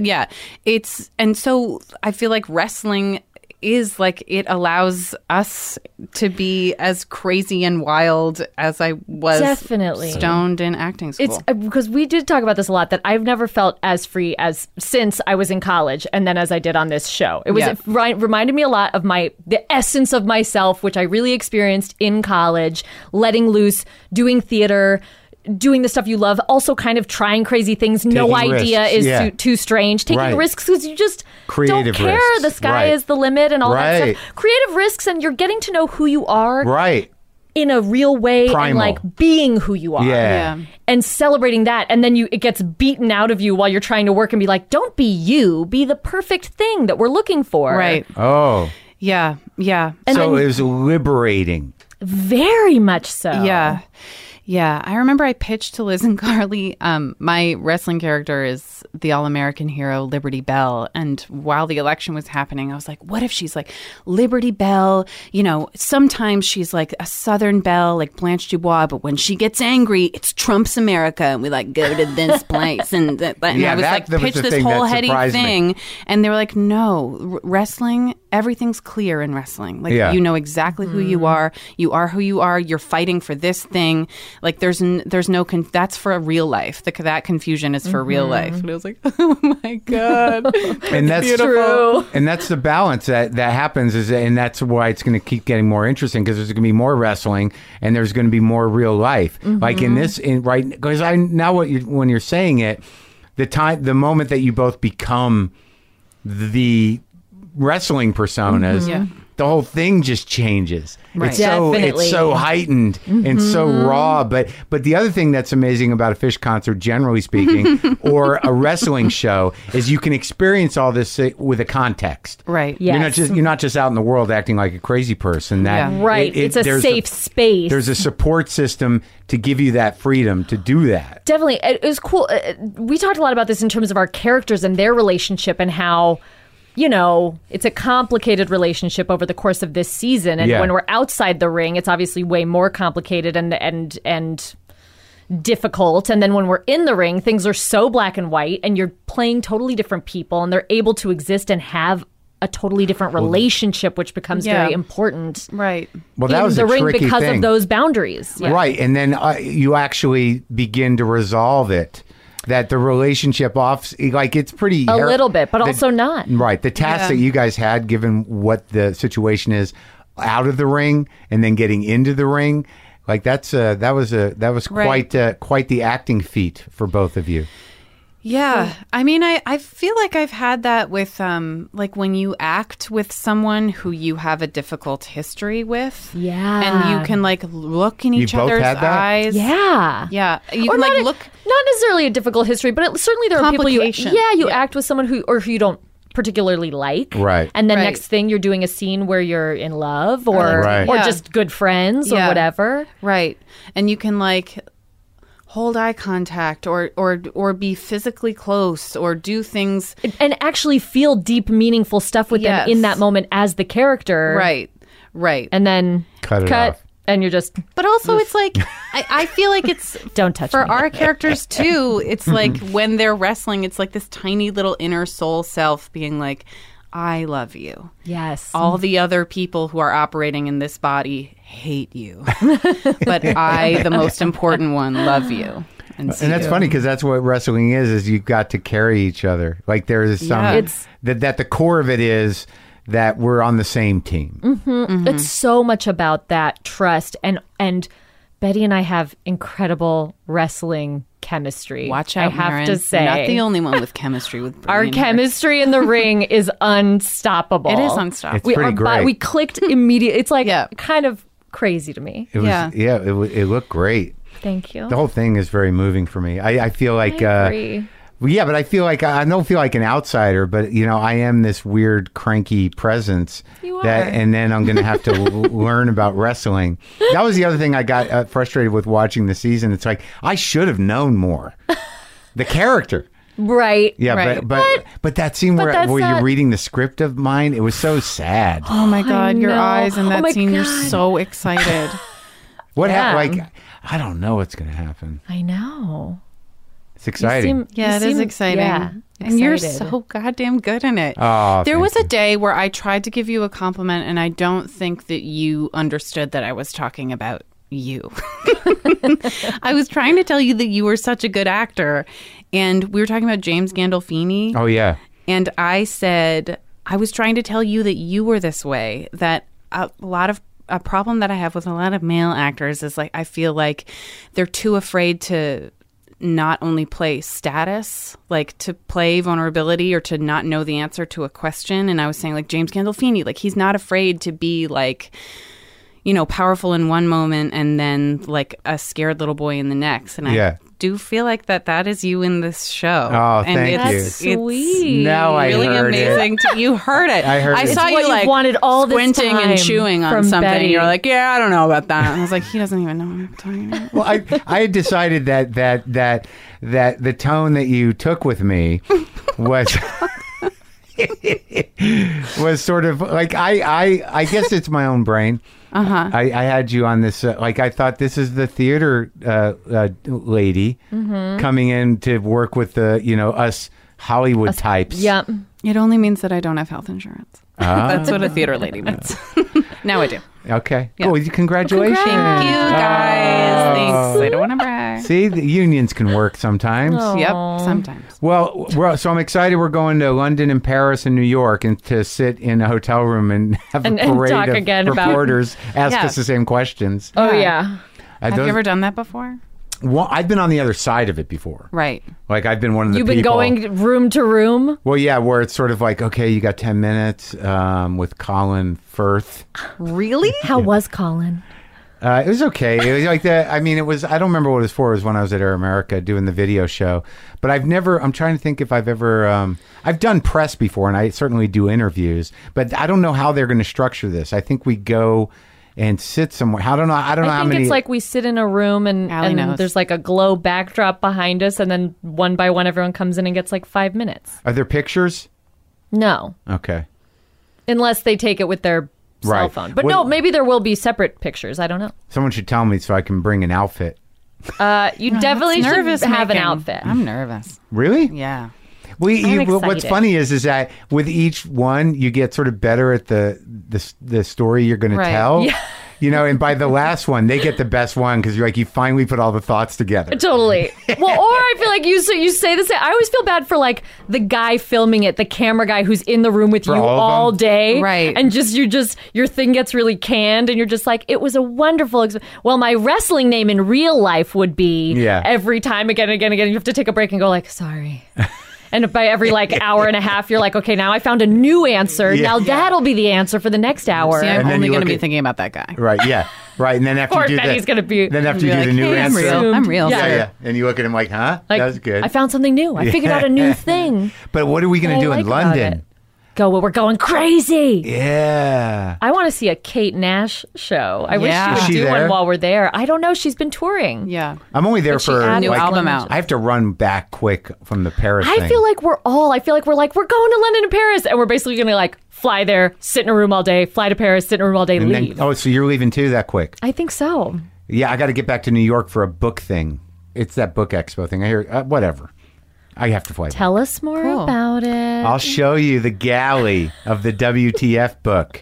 [SPEAKER 5] And so I feel like wrestling is like, it allows us to be as crazy and wild as I was
[SPEAKER 4] Definitely.
[SPEAKER 5] stoned in acting school.
[SPEAKER 4] It's because we did talk about this a lot, that I've never felt as free as since I was in college and then as I did on this show. It reminded me a lot of the essence of myself, which I really experienced in college, letting loose, doing theater, doing the stuff you love, also kind of trying crazy things. No
[SPEAKER 3] Taking
[SPEAKER 4] idea
[SPEAKER 3] risks,
[SPEAKER 4] is too strange. Taking risks because you just
[SPEAKER 3] Creative
[SPEAKER 4] don't care.
[SPEAKER 3] risks.
[SPEAKER 4] The sky
[SPEAKER 3] Right.
[SPEAKER 4] is the limit and all that
[SPEAKER 3] Right.
[SPEAKER 4] stuff. Creative risks, and you're getting to know who you are
[SPEAKER 3] Right.
[SPEAKER 4] in a real way.
[SPEAKER 3] Primal.
[SPEAKER 4] And like being who you are.
[SPEAKER 3] Yeah.
[SPEAKER 4] And celebrating that, and then it gets beaten out of you while you're trying to work and be like, don't be you, be the perfect thing that we're looking for.
[SPEAKER 5] right.
[SPEAKER 3] Oh.
[SPEAKER 5] Yeah.
[SPEAKER 4] And
[SPEAKER 3] So
[SPEAKER 4] then,
[SPEAKER 3] it was liberating.
[SPEAKER 4] very much so.
[SPEAKER 5] Yeah. Yeah. I remember I pitched to Liz and Carly. My wrestling character is the all-American hero, Liberty Bell. And while the election was happening, I was like, what if she's like Liberty Bell? You know, sometimes she's like a Southern belle, like Blanche Dubois, but when she gets angry, it's Trump's America. And we like go to this place. And I was like,
[SPEAKER 3] that was
[SPEAKER 5] pitch
[SPEAKER 3] the
[SPEAKER 5] this
[SPEAKER 3] thing
[SPEAKER 5] whole
[SPEAKER 3] that
[SPEAKER 5] heady
[SPEAKER 3] surprised me.
[SPEAKER 5] thing. And they were like, no, wrestling, everything's clear in wrestling. Like, you know exactly who you are. You are who you are. You're fighting for this thing. Like, there's no that's for a real life. That confusion is for real life. And I was like, oh my god,
[SPEAKER 3] And that's
[SPEAKER 4] True.
[SPEAKER 3] And that's the balance that happens, and that's why it's going to keep getting more interesting, because there's going to be more wrestling and there's going to be more real life. Like in this, because when you're saying it, the moment that you both become the wrestling personas, the whole thing just changes.
[SPEAKER 5] Right.
[SPEAKER 3] It's so heightened and so raw. But the other thing that's amazing about a Fish concert, generally speaking, or a wrestling show, is you can experience all this with a context.
[SPEAKER 5] Right.
[SPEAKER 4] Yes.
[SPEAKER 3] You're not just out in the world acting like a crazy person.
[SPEAKER 4] Right. It's a safe space.
[SPEAKER 3] There's a support system to give you that freedom to do that.
[SPEAKER 4] Definitely. It was cool. We talked a lot about this in terms of our characters and their relationship and how, it's a complicated relationship over the course of this season. And when we're outside the ring, it's obviously way more complicated and difficult. And then when we're in the ring, things are so black and white and you're playing totally different people and they're able to exist and have a totally different relationship, which becomes very important.
[SPEAKER 5] Right.
[SPEAKER 3] Well, that
[SPEAKER 4] in
[SPEAKER 3] was
[SPEAKER 4] the
[SPEAKER 3] a
[SPEAKER 4] ring
[SPEAKER 3] tricky
[SPEAKER 4] because
[SPEAKER 3] thing.
[SPEAKER 4] of those boundaries. Yeah.
[SPEAKER 3] Right. And then you actually begin to resolve it. That the relationship it's pretty...
[SPEAKER 4] A little bit, but also not.
[SPEAKER 3] Right. The task that you guys had, given what the situation is out of the ring and then getting into the ring, that was quite the acting feat for both of you.
[SPEAKER 5] Yeah. I mean, I feel like I've had that with, when you act with someone who you have a difficult history with.
[SPEAKER 4] Yeah.
[SPEAKER 5] And you can, look in each
[SPEAKER 3] both
[SPEAKER 5] other's
[SPEAKER 3] had that?
[SPEAKER 5] eyes.
[SPEAKER 4] Yeah.
[SPEAKER 5] Yeah. You
[SPEAKER 4] Or
[SPEAKER 5] can,
[SPEAKER 4] not, not necessarily a difficult history, but certainly there are people you act with someone who you don't particularly like.
[SPEAKER 3] Right.
[SPEAKER 4] And then
[SPEAKER 5] Right.
[SPEAKER 4] next thing you're doing a scene where you're in love or
[SPEAKER 3] Right.
[SPEAKER 4] or
[SPEAKER 5] Yeah.
[SPEAKER 4] just good friends or
[SPEAKER 5] Yeah.
[SPEAKER 4] whatever.
[SPEAKER 5] Right. And you can, hold eye contact or be physically close or do things.
[SPEAKER 4] And actually feel deep, meaningful stuff with them in that moment as the character.
[SPEAKER 5] Right. Right.
[SPEAKER 4] And then
[SPEAKER 3] Cut it off.
[SPEAKER 4] and you're just
[SPEAKER 5] But also, it's I feel like it's
[SPEAKER 4] don't touch
[SPEAKER 5] for
[SPEAKER 4] me.
[SPEAKER 5] our characters too. It's like when they're wrestling, it's like this tiny little inner soul self being like, I love you.
[SPEAKER 4] Yes.
[SPEAKER 5] All the other people who are operating in this body hate you. But I, the most important one, love you. And
[SPEAKER 3] that's funny because that's what wrestling is you've got to carry each other. There is some...
[SPEAKER 5] Yeah.
[SPEAKER 3] That the core of it is that we're on the same team.
[SPEAKER 4] It's so much about that trust and Betty and I have incredible wrestling chemistry.
[SPEAKER 5] Watch out,
[SPEAKER 4] I have
[SPEAKER 5] Maren.
[SPEAKER 4] to say.
[SPEAKER 5] You're not the only one with chemistry with
[SPEAKER 4] Our
[SPEAKER 5] Brittany.
[SPEAKER 4] chemistry in the ring is unstoppable.
[SPEAKER 5] It is unstoppable.
[SPEAKER 3] It's pretty great.
[SPEAKER 4] We clicked immediately. It's
[SPEAKER 5] Yeah.
[SPEAKER 4] kind of crazy to me.
[SPEAKER 3] It was, it looked great.
[SPEAKER 4] Thank you.
[SPEAKER 3] The whole thing is very moving for me. I feel like...
[SPEAKER 4] I agree.
[SPEAKER 3] Yeah, but I feel like I don't feel like an outsider, but I am this weird cranky presence.
[SPEAKER 4] You are.
[SPEAKER 3] And then I'm going to have to learn about wrestling. That was the other thing I got frustrated with watching the season. It's like I should have known more. The character.
[SPEAKER 4] Right.
[SPEAKER 3] Yeah,
[SPEAKER 5] Right.
[SPEAKER 3] but that scene where
[SPEAKER 4] that's
[SPEAKER 3] you're
[SPEAKER 4] not-
[SPEAKER 3] reading the script of mine, it was so sad.
[SPEAKER 5] Oh my God, your
[SPEAKER 4] know.
[SPEAKER 5] eyes in
[SPEAKER 4] Oh
[SPEAKER 5] that
[SPEAKER 4] my
[SPEAKER 5] scene, you're
[SPEAKER 4] God.
[SPEAKER 5] so excited.
[SPEAKER 3] What
[SPEAKER 4] Yeah.
[SPEAKER 3] happened? I don't know what's going to happen.
[SPEAKER 4] I know.
[SPEAKER 3] It's exciting.
[SPEAKER 5] Yeah, it is exciting.
[SPEAKER 4] Yeah,
[SPEAKER 5] And you're
[SPEAKER 4] excited.
[SPEAKER 5] so goddamn good in it.
[SPEAKER 3] Oh,
[SPEAKER 5] there
[SPEAKER 3] thank
[SPEAKER 5] was
[SPEAKER 3] you.
[SPEAKER 5] a day where I tried to give you a compliment, and I don't think that you understood that I was talking about you. I was trying to tell you that you were such a good actor, and we were talking about James Gandolfini.
[SPEAKER 3] Oh, yeah.
[SPEAKER 5] And I said, I was trying to tell you that you were this way, that a problem that I have with a lot of male actors is I feel like they're too afraid to not only play status, to play vulnerability or to not know the answer to a question. And I was saying James Gandolfini, he's not afraid to be powerful in one moment and then a scared little boy in the next. And I do feel like that is you in this show.
[SPEAKER 3] Oh,
[SPEAKER 5] and
[SPEAKER 3] thank you.
[SPEAKER 5] it's
[SPEAKER 4] Sweet.
[SPEAKER 3] Now I
[SPEAKER 5] really
[SPEAKER 3] heard
[SPEAKER 5] amazing. You heard it.
[SPEAKER 3] I heard
[SPEAKER 5] I
[SPEAKER 3] it.
[SPEAKER 5] saw
[SPEAKER 4] It's what
[SPEAKER 5] you
[SPEAKER 4] you've wanted all this
[SPEAKER 5] squinting
[SPEAKER 4] time
[SPEAKER 5] and chewing on
[SPEAKER 4] from
[SPEAKER 5] something.
[SPEAKER 4] Betty.
[SPEAKER 5] You're like, yeah, I don't know about that. And I was like, he doesn't even know what I'm talking about.
[SPEAKER 3] Well, I had decided that the tone that you took with me was was sort of I guess it's my own brain. I had you on this I thought this is the theater lady coming in to work with the us Hollywood types.
[SPEAKER 4] Yep.
[SPEAKER 5] It only means that I don't have health insurance. That's what a theater lady means. Now I do.
[SPEAKER 3] Okay.
[SPEAKER 5] Yeah.
[SPEAKER 3] Cool. Congratulations.
[SPEAKER 5] Thank you, guys. Thanks. I don't want to brag.
[SPEAKER 3] See, the unions can work sometimes.
[SPEAKER 5] Yep, sometimes.
[SPEAKER 3] Well, so I'm excited. We're going to London and Paris and New York, and to sit in a hotel room and have
[SPEAKER 4] And
[SPEAKER 3] a parade
[SPEAKER 4] talk
[SPEAKER 3] of
[SPEAKER 4] again about-
[SPEAKER 3] reporters ask
[SPEAKER 5] Yeah.
[SPEAKER 3] us the same questions.
[SPEAKER 4] Oh yeah.
[SPEAKER 5] Have you ever done that before?
[SPEAKER 3] Well, I've been on the other side of it before.
[SPEAKER 5] Right.
[SPEAKER 3] Like I've been one of the
[SPEAKER 4] You've
[SPEAKER 3] people.
[SPEAKER 4] been going room to room.
[SPEAKER 3] Well, yeah, where it's sort of like, okay, you got 10 minutes with Colin Firth.
[SPEAKER 5] Really?
[SPEAKER 4] How was Colin?
[SPEAKER 3] It was okay. It was like that. I mean, it was. I don't remember what it was for. It was when I was at Air America doing the video show. But I've never. I'm trying to think if I've ever. I've done press before, and I certainly do interviews. But I don't know how they're going to structure this. I think we go and sit somewhere. I don't know. I don't know
[SPEAKER 4] I
[SPEAKER 3] how
[SPEAKER 4] think
[SPEAKER 3] many.
[SPEAKER 4] it's like we sit in a room and there's like a glow backdrop behind us, and then one by one everyone comes in and gets like 5 minutes.
[SPEAKER 3] Are there pictures?
[SPEAKER 4] No,
[SPEAKER 3] Okay.
[SPEAKER 4] unless they take it with their cell
[SPEAKER 3] Right.
[SPEAKER 4] phone. But
[SPEAKER 3] What-
[SPEAKER 4] no, maybe there will be separate pictures. I don't know.
[SPEAKER 3] Someone should tell me so I can bring an outfit.
[SPEAKER 4] You definitely should
[SPEAKER 5] Nervous
[SPEAKER 4] have an
[SPEAKER 5] making.
[SPEAKER 4] outfit.
[SPEAKER 5] I'm nervous.
[SPEAKER 3] Really?
[SPEAKER 5] Yeah.
[SPEAKER 3] What's
[SPEAKER 4] excited.
[SPEAKER 3] funny is that with each one, you get sort of better at the story you're going to
[SPEAKER 5] Right.
[SPEAKER 3] tell.
[SPEAKER 4] Yeah.
[SPEAKER 3] You know, and by the last one, they get the best one because you're like, you finally put all the thoughts together.
[SPEAKER 4] Totally. Well, or I feel like you say the same. I always feel bad for like the guy filming it, the camera guy who's in the room with
[SPEAKER 3] For
[SPEAKER 4] you
[SPEAKER 3] all of
[SPEAKER 4] all
[SPEAKER 3] them?
[SPEAKER 4] day,
[SPEAKER 5] Right.
[SPEAKER 4] And your thing gets really canned, and you're just like, it was a wonderful. Well, my wrestling name in real life would be
[SPEAKER 3] Yeah.
[SPEAKER 4] every time again. You have to take a break and go like, sorry. And by every like hour and a half, you're like, okay, now I found a new answer.
[SPEAKER 3] Yeah.
[SPEAKER 4] Now that'll be the answer for the next hour.
[SPEAKER 5] See, I'm
[SPEAKER 3] And then
[SPEAKER 5] only
[SPEAKER 3] you
[SPEAKER 5] going to
[SPEAKER 3] look
[SPEAKER 5] be
[SPEAKER 3] at-
[SPEAKER 5] thinking about that guy.
[SPEAKER 3] Right, yeah. Right. And then after
[SPEAKER 4] Poor
[SPEAKER 3] you do
[SPEAKER 4] Betty's
[SPEAKER 3] that,
[SPEAKER 4] gonna be-
[SPEAKER 3] then after you
[SPEAKER 5] Be
[SPEAKER 3] do the
[SPEAKER 5] like,
[SPEAKER 3] new
[SPEAKER 5] hey, I'm
[SPEAKER 3] answer.
[SPEAKER 5] real. I'm real.
[SPEAKER 3] Yeah,
[SPEAKER 4] Yeah.
[SPEAKER 3] yeah. And you look at him like, huh?
[SPEAKER 4] Like,
[SPEAKER 3] that was good.
[SPEAKER 4] I found something new. I figured out a new thing.
[SPEAKER 3] But what are we going
[SPEAKER 4] I
[SPEAKER 3] to do
[SPEAKER 4] like
[SPEAKER 3] in
[SPEAKER 4] about
[SPEAKER 3] London?
[SPEAKER 4] it. We're going crazy.
[SPEAKER 3] Yeah.
[SPEAKER 4] I want to see a Kate Nash show. I wish
[SPEAKER 5] Yeah.
[SPEAKER 4] she
[SPEAKER 3] Is
[SPEAKER 4] would
[SPEAKER 3] she
[SPEAKER 4] do
[SPEAKER 3] there?
[SPEAKER 4] one while we're there. I don't know. She's been touring.
[SPEAKER 5] Yeah.
[SPEAKER 3] I'm only there
[SPEAKER 4] But she
[SPEAKER 3] for
[SPEAKER 4] added
[SPEAKER 5] New
[SPEAKER 3] like,
[SPEAKER 5] album out.
[SPEAKER 3] I have to run back quick from the Paris thing.
[SPEAKER 4] I feel like we're going to London and Paris, and we're basically going to like fly there, sit in a room all day, fly to Paris, sit in a room all day,
[SPEAKER 3] And
[SPEAKER 4] leave.
[SPEAKER 3] then, so you're leaving too that quick?
[SPEAKER 4] I think so.
[SPEAKER 3] Yeah, I got to get back to New York for a book thing. It's that book expo thing. I hear whatever. I have to fly.
[SPEAKER 4] Tell us more
[SPEAKER 5] Cool.
[SPEAKER 4] about it.
[SPEAKER 3] I'll show you the galley of the WTF book.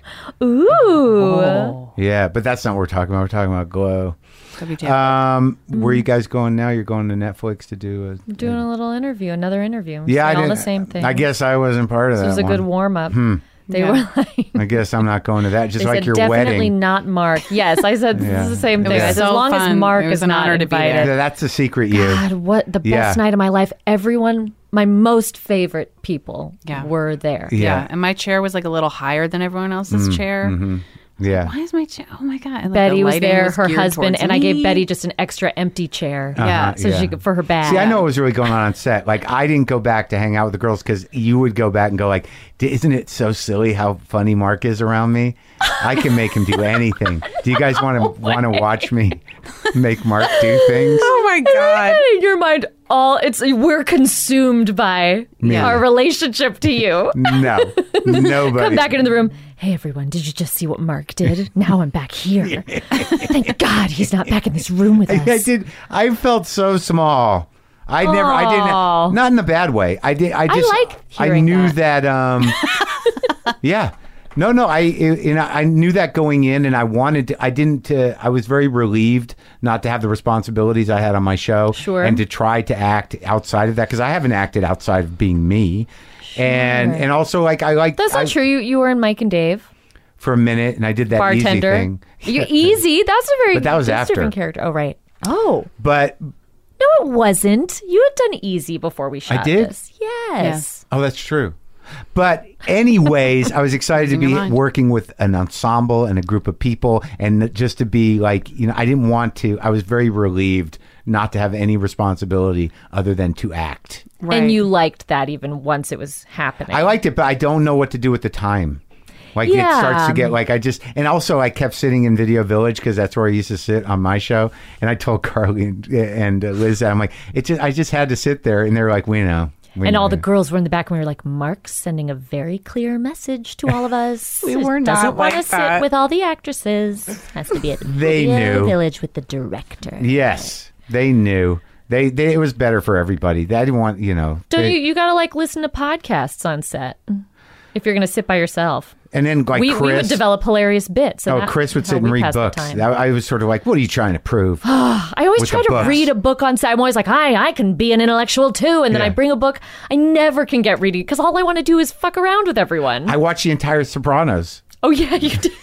[SPEAKER 4] Ooh.
[SPEAKER 3] Yeah, but that's not what we're talking about. We're talking about Glow.
[SPEAKER 5] WTF.
[SPEAKER 3] Where are you guys going now? You're going to Netflix to do a...
[SPEAKER 4] Doing a little interview, another interview.
[SPEAKER 3] Yeah, I
[SPEAKER 4] Saying all
[SPEAKER 3] didn't,
[SPEAKER 4] the same thing.
[SPEAKER 3] I guess I wasn't part of
[SPEAKER 4] This
[SPEAKER 3] that
[SPEAKER 4] was a good
[SPEAKER 3] one.
[SPEAKER 4] warm up. They
[SPEAKER 5] Yeah.
[SPEAKER 4] were like,
[SPEAKER 3] I guess I'm not going to that. Just
[SPEAKER 4] they
[SPEAKER 3] like
[SPEAKER 4] said
[SPEAKER 3] your
[SPEAKER 4] definitely
[SPEAKER 3] wedding.
[SPEAKER 4] not Mark. Yes, I said
[SPEAKER 3] Yeah.
[SPEAKER 4] this is the same
[SPEAKER 5] It
[SPEAKER 4] thing.
[SPEAKER 5] was
[SPEAKER 4] I said,
[SPEAKER 5] so
[SPEAKER 4] as long as
[SPEAKER 5] fun.
[SPEAKER 4] Mark
[SPEAKER 5] It was
[SPEAKER 4] is
[SPEAKER 5] an
[SPEAKER 4] not
[SPEAKER 5] honor to be there.
[SPEAKER 4] invited.
[SPEAKER 3] Yeah, that's the secret you.
[SPEAKER 4] God, what the
[SPEAKER 3] Yeah.
[SPEAKER 4] best night of my life. Everyone, my most favorite people
[SPEAKER 5] Yeah.
[SPEAKER 4] were there.
[SPEAKER 3] Yeah.
[SPEAKER 5] Yeah. And my chair was like a little higher than everyone else's chair.
[SPEAKER 3] Yeah.
[SPEAKER 5] Why is my chair? Oh my God. And, like,
[SPEAKER 4] Betty
[SPEAKER 5] the
[SPEAKER 4] was
[SPEAKER 5] lighting
[SPEAKER 4] there, her
[SPEAKER 5] geared
[SPEAKER 4] husband,
[SPEAKER 5] towards
[SPEAKER 4] and I gave
[SPEAKER 5] me.
[SPEAKER 4] Betty just an extra empty chair.
[SPEAKER 5] Yeah.
[SPEAKER 4] So
[SPEAKER 3] yeah.
[SPEAKER 4] she could, for her bag.
[SPEAKER 3] See, I know what was really going on set. Like, I didn't go back to hang out with the girls because you would go back and go like, "Isn't it so silly how funny Mark is around me? I can make him do anything." Do you guys want to watch me make Mark do things?
[SPEAKER 5] Oh my God.
[SPEAKER 4] In your mind, we're consumed by
[SPEAKER 3] Yeah.
[SPEAKER 4] our relationship to you.
[SPEAKER 3] No, nobody.
[SPEAKER 4] Come back into the room. Hey, everyone, did you just see what Mark did? Now I'm back here. Thank God he's not back in this room with us.
[SPEAKER 3] I did. I felt so small. I
[SPEAKER 4] Aw.
[SPEAKER 3] didn't. Not in a bad way. I did. I just.
[SPEAKER 4] like
[SPEAKER 3] I
[SPEAKER 4] hearing
[SPEAKER 3] knew that. Yeah. No. I knew that going in, and I wanted to. I didn't. I was very relieved not to have the responsibilities I had on my show,
[SPEAKER 4] Sure.
[SPEAKER 3] and to try to act outside of that because I haven't acted outside of being me, and also like I like.
[SPEAKER 4] That's not true. You were in Mike and Dave.
[SPEAKER 3] For a minute, and I did that
[SPEAKER 4] Bartender.
[SPEAKER 3] easy thing.
[SPEAKER 4] You easy. That's a very
[SPEAKER 3] But that was
[SPEAKER 4] that's a
[SPEAKER 3] after.
[SPEAKER 4] different character. Oh, right. Oh.
[SPEAKER 3] But
[SPEAKER 4] No, it wasn't. You had done easy before we shot
[SPEAKER 3] did?
[SPEAKER 4] this. Yes.
[SPEAKER 3] oh, that's true. But anyways, I was excited to
[SPEAKER 5] Losing
[SPEAKER 3] be
[SPEAKER 5] your mind.
[SPEAKER 3] working with an ensemble and a group of people, and just to be like, I didn't want to. I was very relieved not to have any responsibility other than to act.
[SPEAKER 5] Right.
[SPEAKER 4] And you liked that even once it was happening.
[SPEAKER 3] I liked it, but I don't know what to do at the time. Like it
[SPEAKER 4] Yeah.
[SPEAKER 3] starts to get like and also I kept sitting in Video Village because that's where I used to sit on my show. And I told Carly and Liz that I'm like, I just had to sit there, and they're like, we know.
[SPEAKER 4] And all the girls were in the back, and we were like, Mark's sending a very clear message to all of us.
[SPEAKER 5] We were not
[SPEAKER 4] Doesn't want to
[SPEAKER 5] like
[SPEAKER 4] sit
[SPEAKER 5] that.
[SPEAKER 4] with all the actresses. Has to be at the
[SPEAKER 3] They
[SPEAKER 4] Video
[SPEAKER 3] knew.
[SPEAKER 4] Village with the director.
[SPEAKER 3] Yes, they knew. They it was better for everybody. I didn't want
[SPEAKER 4] Don't
[SPEAKER 3] they-
[SPEAKER 4] you got to like listen to podcasts on set if you're going to sit by yourself.
[SPEAKER 3] And then like
[SPEAKER 4] we
[SPEAKER 3] Chris.
[SPEAKER 4] would develop hilarious bits. And
[SPEAKER 3] Chris would
[SPEAKER 4] that's
[SPEAKER 3] sit
[SPEAKER 4] how
[SPEAKER 3] and
[SPEAKER 4] we
[SPEAKER 3] read
[SPEAKER 4] passed the
[SPEAKER 3] books.
[SPEAKER 4] time.
[SPEAKER 3] I was sort of like, what are you trying to prove?
[SPEAKER 4] I always
[SPEAKER 3] with
[SPEAKER 4] try
[SPEAKER 3] the
[SPEAKER 4] to
[SPEAKER 3] books.
[SPEAKER 4] read a book on set. I'm always like, I can be an intellectual too. And then
[SPEAKER 3] Yeah.
[SPEAKER 4] I bring a book. I never can get reading because all I want to do is fuck around with everyone.
[SPEAKER 3] I watched the entire Sopranos.
[SPEAKER 4] Oh, yeah, you did.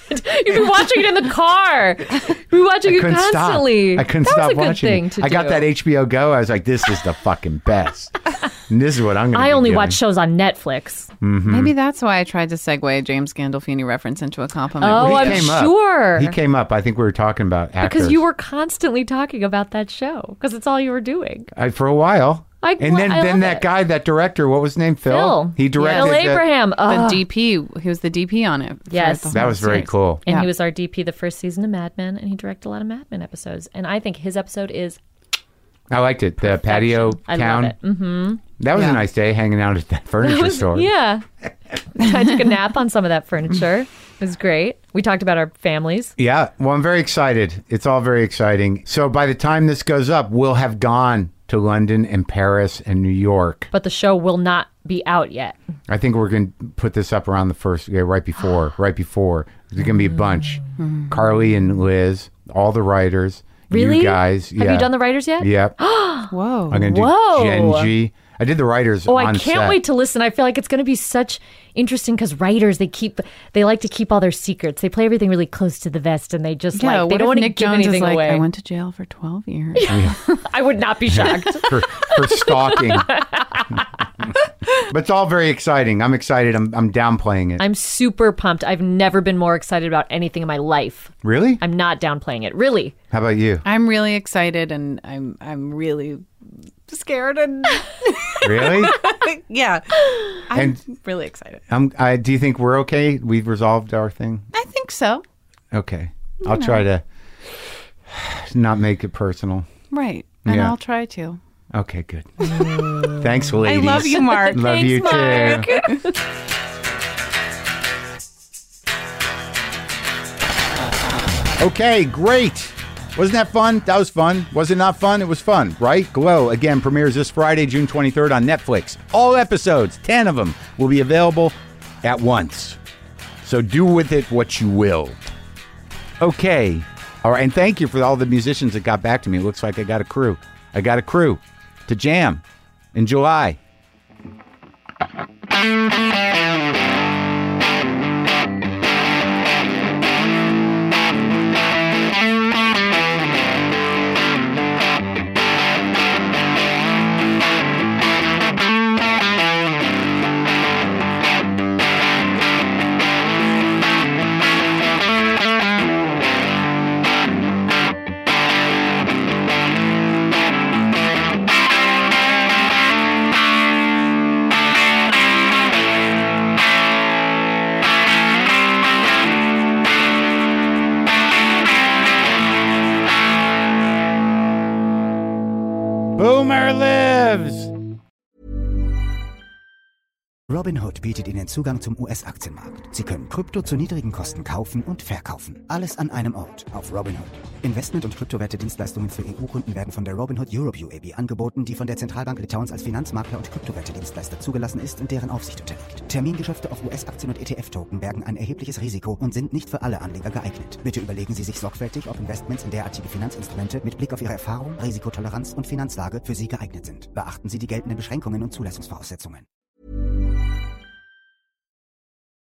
[SPEAKER 4] You'd be watching it in the car. You'd be watching it constantly.
[SPEAKER 3] I couldn't
[SPEAKER 4] That was
[SPEAKER 3] stop
[SPEAKER 4] a good
[SPEAKER 3] watching
[SPEAKER 4] thing
[SPEAKER 3] it.
[SPEAKER 4] to
[SPEAKER 3] I got
[SPEAKER 4] do.
[SPEAKER 3] that HBO Go. I was like, this is the fucking best. And this is what I'm going to
[SPEAKER 4] I only watch shows on Netflix.
[SPEAKER 5] Maybe that's why I tried to segue a James Gandolfini reference into a compliment.
[SPEAKER 4] Oh,
[SPEAKER 3] He
[SPEAKER 4] I'm
[SPEAKER 3] came up.
[SPEAKER 4] sure.
[SPEAKER 3] He came up. I think we were talking about actors.
[SPEAKER 4] Because you were constantly talking about that show. Because it's all you were doing.
[SPEAKER 3] For a while. And then
[SPEAKER 4] love
[SPEAKER 3] that
[SPEAKER 4] it.
[SPEAKER 3] guy, that director, what was his name? Phil? He directed
[SPEAKER 4] Phil Abraham.
[SPEAKER 5] The
[SPEAKER 4] Ugh.
[SPEAKER 5] DP, he was the DP on it. for
[SPEAKER 4] Yes.
[SPEAKER 5] the
[SPEAKER 3] That
[SPEAKER 5] whole
[SPEAKER 3] was very
[SPEAKER 5] series.
[SPEAKER 3] cool.
[SPEAKER 4] And
[SPEAKER 5] Yeah.
[SPEAKER 4] he was our DP the first season of Mad Men, and he directed a lot of Mad Men episodes. And I think his episode is
[SPEAKER 3] I liked it. The patio
[SPEAKER 4] I
[SPEAKER 3] town.
[SPEAKER 4] love it. Mm-hmm.
[SPEAKER 3] That was
[SPEAKER 5] Yeah.
[SPEAKER 3] a nice day hanging out at that furniture store.
[SPEAKER 4] Yeah. I took a nap on some of that furniture. It was great. We talked about our families.
[SPEAKER 3] Yeah. Well, I'm very excited. It's all very exciting. So by the time this goes up, we'll have gone to London and Paris and New York.
[SPEAKER 4] But the show will not be out yet.
[SPEAKER 3] I think we're going to put this up around the first, right before. There's going to be a bunch. Carly and Liz, all the writers.
[SPEAKER 4] Really?
[SPEAKER 3] You guys.
[SPEAKER 4] Have you done the writers yet?
[SPEAKER 3] Yep.
[SPEAKER 5] Whoa.
[SPEAKER 3] I'm going to do
[SPEAKER 4] Whoa.
[SPEAKER 3] Genji. I did the writers
[SPEAKER 4] Oh,
[SPEAKER 3] on
[SPEAKER 4] I can't
[SPEAKER 3] set.
[SPEAKER 4] wait to listen. I feel like it's going to be such interesting because writers, they like to keep all their secrets. They play everything really close to the vest, and they just
[SPEAKER 5] Yeah,
[SPEAKER 4] they
[SPEAKER 5] what
[SPEAKER 4] don't
[SPEAKER 5] if
[SPEAKER 4] want to
[SPEAKER 5] Nick
[SPEAKER 4] give
[SPEAKER 5] Jones is
[SPEAKER 4] anything
[SPEAKER 5] like,
[SPEAKER 4] away.
[SPEAKER 5] I went to jail for 12 years.
[SPEAKER 4] I would not be shocked.
[SPEAKER 3] for stalking. But it's all very exciting. I'm excited. I'm downplaying it.
[SPEAKER 4] I'm super pumped. I've never been more excited about anything in my life.
[SPEAKER 3] Really?
[SPEAKER 4] I'm not downplaying it. Really.
[SPEAKER 3] How about you?
[SPEAKER 5] I'm really excited and I'm really scared and
[SPEAKER 3] Really?
[SPEAKER 5] yeah. I'm
[SPEAKER 3] And-
[SPEAKER 5] really excited.
[SPEAKER 3] Do you think we're okay? We've resolved our thing?
[SPEAKER 5] I think so.
[SPEAKER 3] Okay. I'll try to not make it personal.
[SPEAKER 5] Right. And
[SPEAKER 3] Yeah.
[SPEAKER 5] I'll try to.
[SPEAKER 3] Okay, good. Thanks, ladies.
[SPEAKER 5] I love you, Mark.
[SPEAKER 3] Love
[SPEAKER 4] Thanks,
[SPEAKER 3] you
[SPEAKER 4] Mark.
[SPEAKER 3] too. Okay, great. Wasn't that fun? That was fun. Was it not fun? It was fun, right? Glow, again, premieres this Friday, June 23rd on Netflix. All episodes, 10 of them, will be available at once. So do with it what you will. Okay. All right, and thank you for all the musicians that got back to me. It looks like I got a crew. I got a crew to jam in July. Boomer lives!
[SPEAKER 1] Robinhood bietet Ihnen Zugang zum US-Aktienmarkt. Sie können Krypto zu niedrigen Kosten kaufen und verkaufen. Alles an einem Ort auf Robinhood. Investment- und Kryptowerte-Dienstleistungen für EU-Kunden werden von der Robinhood Europe UAB angeboten, die von der Zentralbank Litauens als Finanzmakler und Kryptowerte-Dienstleister zugelassen ist und deren Aufsicht unterliegt. Termingeschäfte auf US-Aktien und ETF-Token bergen ein erhebliches Risiko und sind nicht für alle Anleger geeignet. Bitte überlegen Sie sich sorgfältig, ob Investments in derartige Finanzinstrumente mit Blick auf Ihre Erfahrung, Risikotoleranz und Finanzlage für Sie geeignet sind. Beachten Sie die geltenden Beschränkungen und Zulassungsvoraussetzungen.